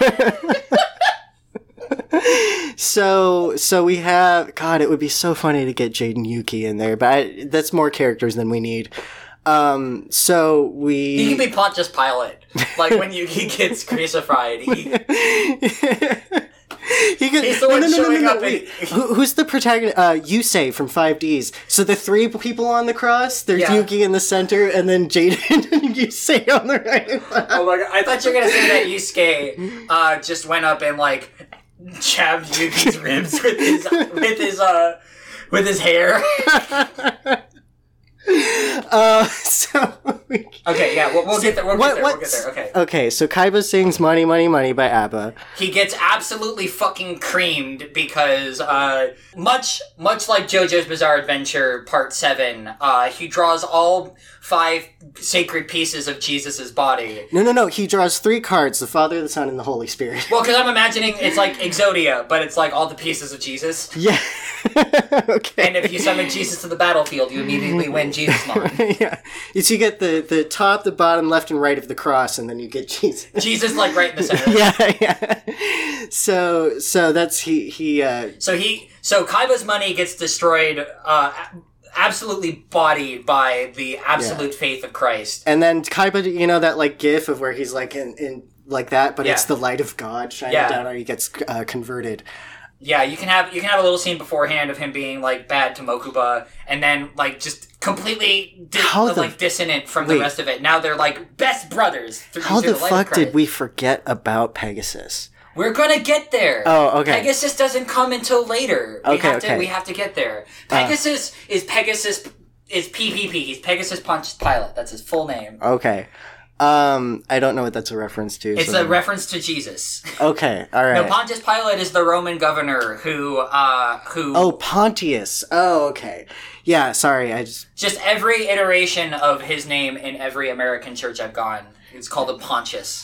[SPEAKER 2] So so we have. God, it would be so funny to get Jaden Yuki in there, but I, that's more characters than we need. Um. So we.
[SPEAKER 1] He can be Pontius Pilate. Like when Yugi gets crucified, he
[SPEAKER 2] He could,
[SPEAKER 1] He's the one showing up
[SPEAKER 2] wait.
[SPEAKER 1] in-
[SPEAKER 2] Who, who's the protagonist? Uh, Yusei from five Ds. So the three people on the cross, there's
[SPEAKER 1] Yeah.
[SPEAKER 2] Yugi in the center, and then Jaden and did you say on the right and left?
[SPEAKER 1] Oh my god, I thought you were gonna say that Yusuke uh, just went up and like jabbed Yuki's ribs with his with his uh with his hair.
[SPEAKER 2] uh, so we,
[SPEAKER 1] okay, yeah, we'll, we'll get there. We'll get
[SPEAKER 2] what,
[SPEAKER 1] there. We'll get there. Okay.
[SPEAKER 2] Okay, so Kaiba sings "Money, Money, Money" by ABBA.
[SPEAKER 1] He gets absolutely fucking creamed because, uh, much much like JoJo's Bizarre Adventure Part Seven, uh, he draws all five sacred pieces of Jesus' body.
[SPEAKER 2] No, no, no. He draws three cards: the Father, the Son, and the Holy Spirit.
[SPEAKER 1] Well, because I'm imagining it's like Exodia, but it's like all the pieces of Jesus.
[SPEAKER 2] Yeah. Okay.
[SPEAKER 1] And if you summon Jesus to the battlefield, you immediately win Jesus Mon.
[SPEAKER 2] Yeah. So you get the, the top, the bottom, left, and right of the cross, and then you get Jesus.
[SPEAKER 1] Jesus, like, right in the center.
[SPEAKER 2] Yeah, yeah. So, so that's, he, he, uh...
[SPEAKER 1] So he, so Kaiba's money gets destroyed, uh, absolutely bodied by the absolute yeah. faith of Christ.
[SPEAKER 2] And then Kaiba, you know, that, like, gif of where he's, like, in, in like that, but yeah. it's the light of God shining yeah. down, or he gets uh, converted.
[SPEAKER 1] Yeah, you can have you can have a little scene beforehand of him being like bad to Mokuba, and then like just completely di- the, like dissonant from wait, the rest of it. Now they're like best brothers.
[SPEAKER 2] How the, the fuck did we forget about Pegasus?
[SPEAKER 1] We're gonna get there.
[SPEAKER 2] Oh, okay.
[SPEAKER 1] Pegasus doesn't come until later. We
[SPEAKER 2] okay,
[SPEAKER 1] have to,
[SPEAKER 2] okay.
[SPEAKER 1] We have to get there. Pegasus uh, is Pegasus is P P P. He's Pegasus Pontius Pilate. That's his full name.
[SPEAKER 2] Okay. Um, I don't know what that's a reference to.
[SPEAKER 1] It's
[SPEAKER 2] so
[SPEAKER 1] a reference to Jesus.
[SPEAKER 2] Okay, all right.
[SPEAKER 1] No, Pontius Pilate is the Roman governor who, uh, who...
[SPEAKER 2] Oh, Pontius. Oh, okay. Yeah, sorry, I just...
[SPEAKER 1] Just every iteration of his name in every American church I've gone. It's called a Pontius.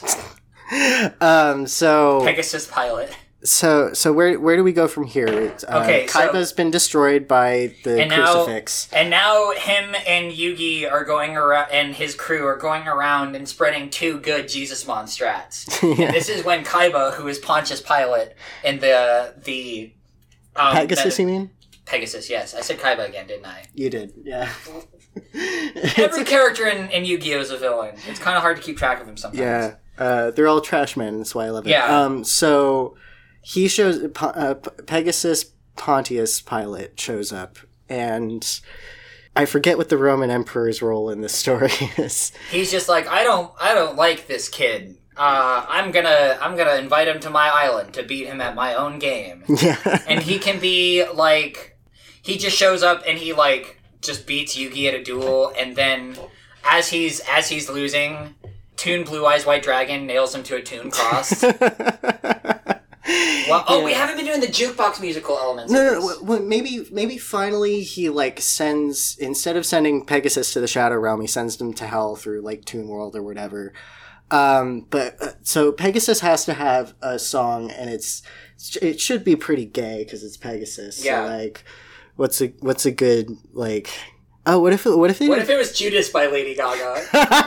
[SPEAKER 2] um, so...
[SPEAKER 1] Pegasus Pilate.
[SPEAKER 2] So, so where where do we go from here? Uh,
[SPEAKER 1] okay,
[SPEAKER 2] Kaiba's
[SPEAKER 1] so,
[SPEAKER 2] been destroyed by the
[SPEAKER 1] and
[SPEAKER 2] crucifix.
[SPEAKER 1] Now, and now him and Yugi are going around, and his crew are going around and spreading two good Jesus Mon strats. yeah. And this is when Kaiba, who is Pontius Pilate, in the the um,
[SPEAKER 2] Pegasus,
[SPEAKER 1] the,
[SPEAKER 2] you mean?
[SPEAKER 1] Pegasus, yes. I said Kaiba again, didn't I?
[SPEAKER 2] You did, yeah.
[SPEAKER 1] Every character in, in Yu-Gi-Oh! Is a villain. It's kind of hard to keep track of him sometimes.
[SPEAKER 2] Yeah, uh, they're all trash men. That's why I love it.
[SPEAKER 1] Yeah.
[SPEAKER 2] Um. So. He shows, uh, Pegasus Pontius Pilate shows up, and I forget what the Roman Emperor's role in this story is.
[SPEAKER 1] He's just like, I don't, I don't like this kid. Uh, I'm gonna, I'm gonna invite him to my island to beat him at my own game.
[SPEAKER 2] Yeah.
[SPEAKER 1] And he can be like, he just shows up and he like just beats Yugi at a duel, and then as he's as he's losing, Toon Blue Eyes White Dragon nails him to a Toon Cross. Well, oh, yeah. We haven't been doing the jukebox musical elements.
[SPEAKER 2] No, no, no. Well, maybe, maybe finally he like sends instead of sending Pegasus to the Shadow Realm, he sends them to Hell through like Toon World or whatever. Um, but uh, so Pegasus has to have a song, and it's it should be pretty gay because it's Pegasus.
[SPEAKER 1] Yeah.
[SPEAKER 2] So, like, what's a what's a good like? Oh, what if it, what if it
[SPEAKER 1] what if it was Judas by Lady Gaga?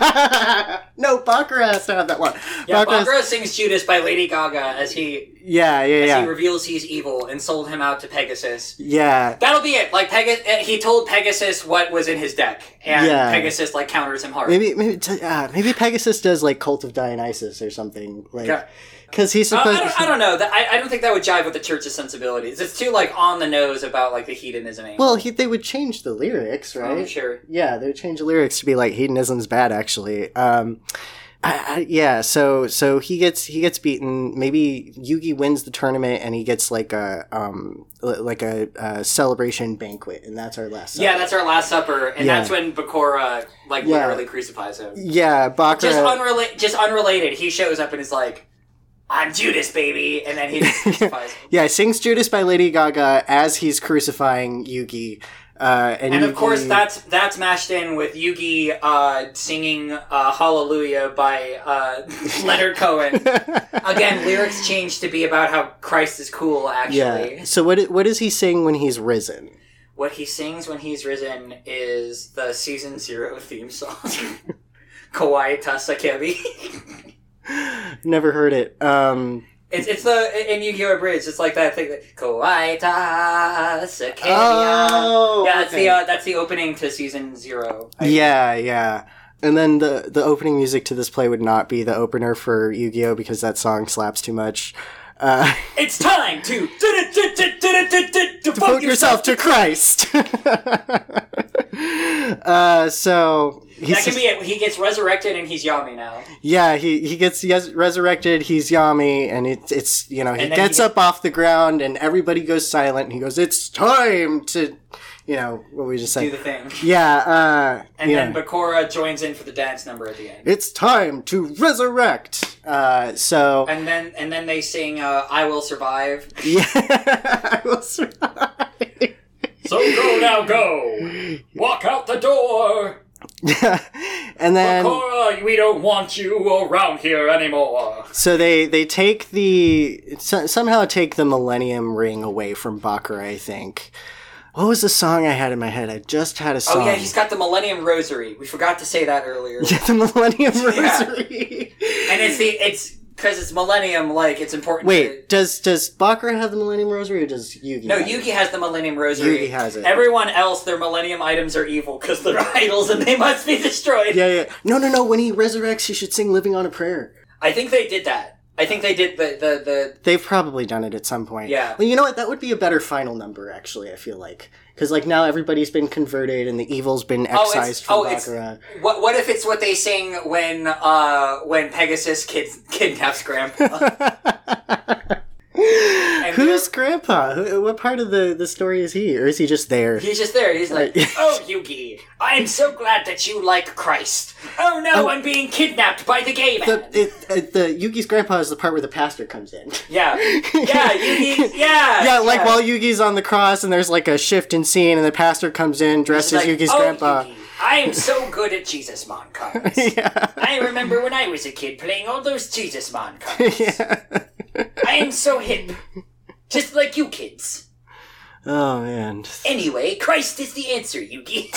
[SPEAKER 2] No, Baccarat has to have that one.
[SPEAKER 1] Yeah, Baccarat, Baccarat sings Judas by Lady Gaga as he
[SPEAKER 2] yeah yeah
[SPEAKER 1] as
[SPEAKER 2] yeah
[SPEAKER 1] he reveals he's evil and sold him out to Pegasus.
[SPEAKER 2] Yeah,
[SPEAKER 1] that'll be it. Like Pegasus, he told Pegasus what was in his deck, and yeah. Pegasus like counters him hard.
[SPEAKER 2] Maybe maybe uh, maybe Pegasus does like Cult of Dionysus or something like. Yeah. Because he's supposed.
[SPEAKER 1] Uh, I, don't, I don't know. That, I, I don't think that would jive with the church's sensibilities. It's too like on the nose about like the hedonism angle.
[SPEAKER 2] Well, he, they would change the lyrics, right?
[SPEAKER 1] Oh, sure.
[SPEAKER 2] Yeah, they would change the lyrics to be like hedonism's bad. Actually, um, I, I, yeah. So so he gets he gets beaten. Maybe Yugi wins the tournament, and he gets like a um like a, a celebration banquet, and that's our last. Supper.
[SPEAKER 1] Yeah, that's our last supper, and yeah. that's when Bakura like
[SPEAKER 2] yeah.
[SPEAKER 1] literally crucifies him.
[SPEAKER 2] Yeah, Baccarat.
[SPEAKER 1] Just unrelated. Just unrelated. He shows up and is like, I'm Judas, baby, and then he just crucifies him.
[SPEAKER 2] Yeah, sings Judas by Lady Gaga as he's crucifying Yugi. Uh, and
[SPEAKER 1] and
[SPEAKER 2] Yugi...
[SPEAKER 1] of course, that's that's mashed in with Yugi uh, singing uh, Hallelujah by uh, Leonard Cohen. Again, lyrics changed to be about how Christ is cool, actually.
[SPEAKER 2] Yeah. So what what does he sing when he's risen?
[SPEAKER 1] What he sings when he's risen is the Season Zero theme song. Kawaii Tasakebi.
[SPEAKER 2] Never heard it. Um,
[SPEAKER 1] it's it's the in Yu-Gi-Oh! Bridge. It's like that thing. That, Kawaii Tasakebi.
[SPEAKER 2] Oh,
[SPEAKER 1] yeah, that's
[SPEAKER 2] okay.
[SPEAKER 1] the uh, that's the opening to Season Zero. I
[SPEAKER 2] yeah, think. yeah. And then the the opening music to this play would not be the opener for Yu-Gi-Oh! Because that song slaps too much. Uh,
[SPEAKER 1] it's time to
[SPEAKER 2] devote yourself to Christ. Uh, so he's
[SPEAKER 1] that can be it. He gets resurrected and he's Yami now.
[SPEAKER 2] Yeah, he he gets yes, resurrected. He's Yami, and it's it's you know he gets
[SPEAKER 1] he
[SPEAKER 2] up gets... off the ground, and everybody goes silent. And he goes, "It's time to." You know, what we just said.
[SPEAKER 1] Do the thing.
[SPEAKER 2] Yeah. Uh,
[SPEAKER 1] and then
[SPEAKER 2] know.
[SPEAKER 1] Bakura joins in for the dance number at the end.
[SPEAKER 2] It's time to resurrect. Uh, so.
[SPEAKER 1] And then and then they sing uh, I Will Survive.
[SPEAKER 2] Yeah. I Will Survive.
[SPEAKER 1] So go now, go. Walk out the door.
[SPEAKER 2] And then.
[SPEAKER 1] Bakura, we don't want you around here anymore.
[SPEAKER 2] So they, they take the. So, somehow take the Millennium Ring away from Bakura, I think. What was the song I had in my head? I just had a song.
[SPEAKER 1] Oh, yeah, he's got the Millennium Rosary. We forgot to say that earlier.
[SPEAKER 2] Yeah, the Millennium Rosary.
[SPEAKER 1] Yeah. And it's the, it's, because it's Millennium, like, it's important
[SPEAKER 2] Wait,
[SPEAKER 1] to...
[SPEAKER 2] does, does Bakura have the Millennium Rosary, or does Yugi
[SPEAKER 1] No,
[SPEAKER 2] have
[SPEAKER 1] Yugi
[SPEAKER 2] it?
[SPEAKER 1] has the Millennium Rosary.
[SPEAKER 2] Yugi has it.
[SPEAKER 1] Everyone else, their Millennium items are evil, because they're idols and they must be destroyed.
[SPEAKER 2] Yeah, yeah. No, no, no, when he resurrects, he should sing Living on a Prayer.
[SPEAKER 1] I think they did that. I think they did the, the, the...
[SPEAKER 2] They've probably done it at some point.
[SPEAKER 1] Yeah.
[SPEAKER 2] Well, you know what? That would be a better final number, actually, I feel like. Because, like, now everybody's been converted and the evil's been excised
[SPEAKER 1] oh,
[SPEAKER 2] from
[SPEAKER 1] oh,
[SPEAKER 2] Bakura.
[SPEAKER 1] What What if it's what they sing when, uh, when Pegasus kid, kidnaps Grandpa?
[SPEAKER 2] Who's Grandpa? Who, what part of the, the story is he? Or is he just there?
[SPEAKER 1] He's just there. He's like, oh, Yugi, I'm so glad that you like Christ. Oh, no, oh, I'm being kidnapped by the gay man.
[SPEAKER 2] The, it, it, the Yugi's grandpa is the part where the pastor comes in.
[SPEAKER 1] Yeah. Yeah, Yugi's, yeah.
[SPEAKER 2] Yeah, like
[SPEAKER 1] yeah.
[SPEAKER 2] while Yugi's on the cross and there's like a shift in scene and the pastor comes in dressed as like, Yugi's
[SPEAKER 1] oh,
[SPEAKER 2] grandpa.
[SPEAKER 1] Yugi, I am so good at Jesus-mon cards. Yeah. I remember when I was a kid playing all those Jesus-mon cards. Yeah. I am so hip. Just like you kids.
[SPEAKER 2] Oh, man.
[SPEAKER 1] Anyway, Christ is the answer, Yugi.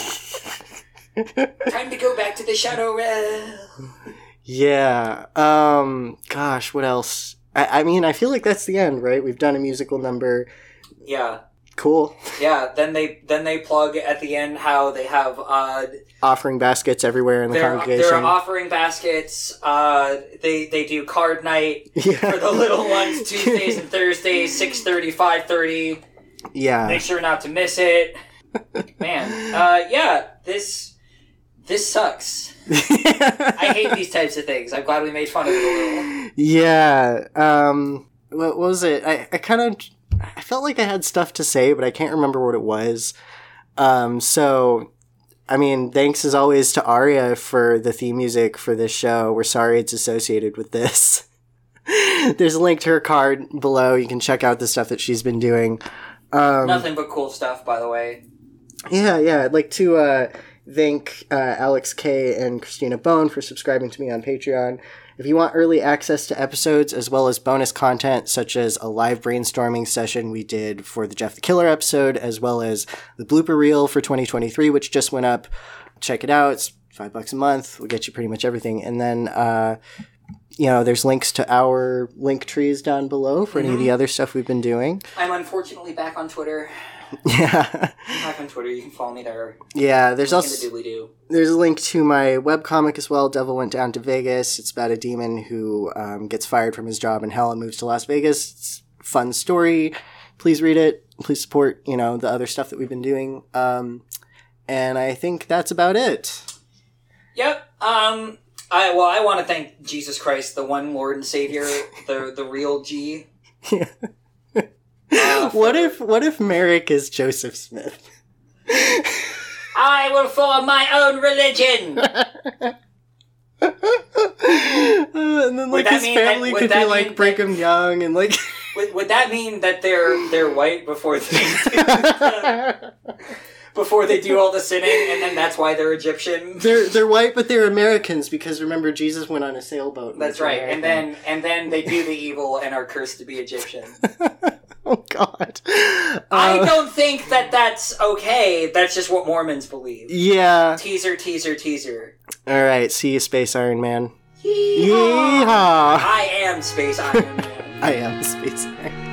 [SPEAKER 1] Time to go back to the Shadow Realm.
[SPEAKER 2] Yeah. Um, gosh, what else? I, I mean, I feel like that's the end, right? We've done a musical number.
[SPEAKER 1] Yeah.
[SPEAKER 2] Cool.
[SPEAKER 1] Yeah, then they then they plug at the end how they have... Uh,
[SPEAKER 2] offering baskets everywhere in the
[SPEAKER 1] they're,
[SPEAKER 2] congregation.
[SPEAKER 1] They're offering baskets. Uh, they they do card night yeah. for the little ones Tuesdays and Thursdays, six thirty, five thirty.
[SPEAKER 2] Yeah.
[SPEAKER 1] Make sure not to miss it. Man, uh, yeah, this this sucks. I hate these types of things. I'm glad we made fun of it a little.
[SPEAKER 2] Yeah. Um, what was it? I, I kind of... I felt like I had stuff to say, but I can't remember what it was. Um, so... I mean, thanks as always to Aria for the theme music for this show. We're sorry it's associated with this. There's a link to her card below. You can check out the stuff that she's been doing. Um,
[SPEAKER 1] Nothing but cool stuff, by the way.
[SPEAKER 2] Yeah, yeah. I'd like to uh, thank uh, Alex K and Christina Bone for subscribing to me on Patreon. If you want early access to episodes as well as bonus content such as a live brainstorming session we did for the Jeff the Killer episode, as well as the blooper reel for twenty twenty-three, which just went up, check it out. It's five bucks a month. We'll get you pretty much everything. And then, uh, you know, there's links to our link trees down below for mm-hmm. any of the other stuff we've been doing.
[SPEAKER 1] I'm unfortunately back on Twitter.
[SPEAKER 2] Yeah.
[SPEAKER 1] I'm back on Twitter. You can follow me there.
[SPEAKER 2] Yeah, there's
[SPEAKER 1] link
[SPEAKER 2] also...
[SPEAKER 1] The
[SPEAKER 2] there's a link to my webcomic as well, Devil Went Down to Vegas. It's about a demon who um, gets fired from his job in hell and moves to Las Vegas. It's a fun story. Please read it. Please support, you know, the other stuff that we've been doing. Um, and I think that's about it.
[SPEAKER 1] Yep. Um, I well, I want to thank Jesus Christ, the one Lord and Savior, the the real G.
[SPEAKER 2] Yeah. Uh, what if what if Merrick is Joseph Smith?
[SPEAKER 1] I will form my own religion.
[SPEAKER 2] uh, and then like his family that, could be like Brigham Young and like.
[SPEAKER 1] would, would that mean that they're they're white before they do the, before they do all the sinning, and then that's why they're Egyptian?
[SPEAKER 2] They're they're white, but they're Americans because remember Jesus went on a sailboat.
[SPEAKER 1] That's right, American. and then and then they do the evil and are cursed to be Egyptian.
[SPEAKER 2] Oh, God. Uh,
[SPEAKER 1] I don't think that that's okay. That's just what Mormons believe.
[SPEAKER 2] Yeah.
[SPEAKER 1] Teaser, teaser, teaser.
[SPEAKER 2] All right. See you, Space Iron Man.
[SPEAKER 1] Yeehaw!
[SPEAKER 2] Yeehaw!
[SPEAKER 1] I am Space Iron Man.
[SPEAKER 2] I am Space Iron Man.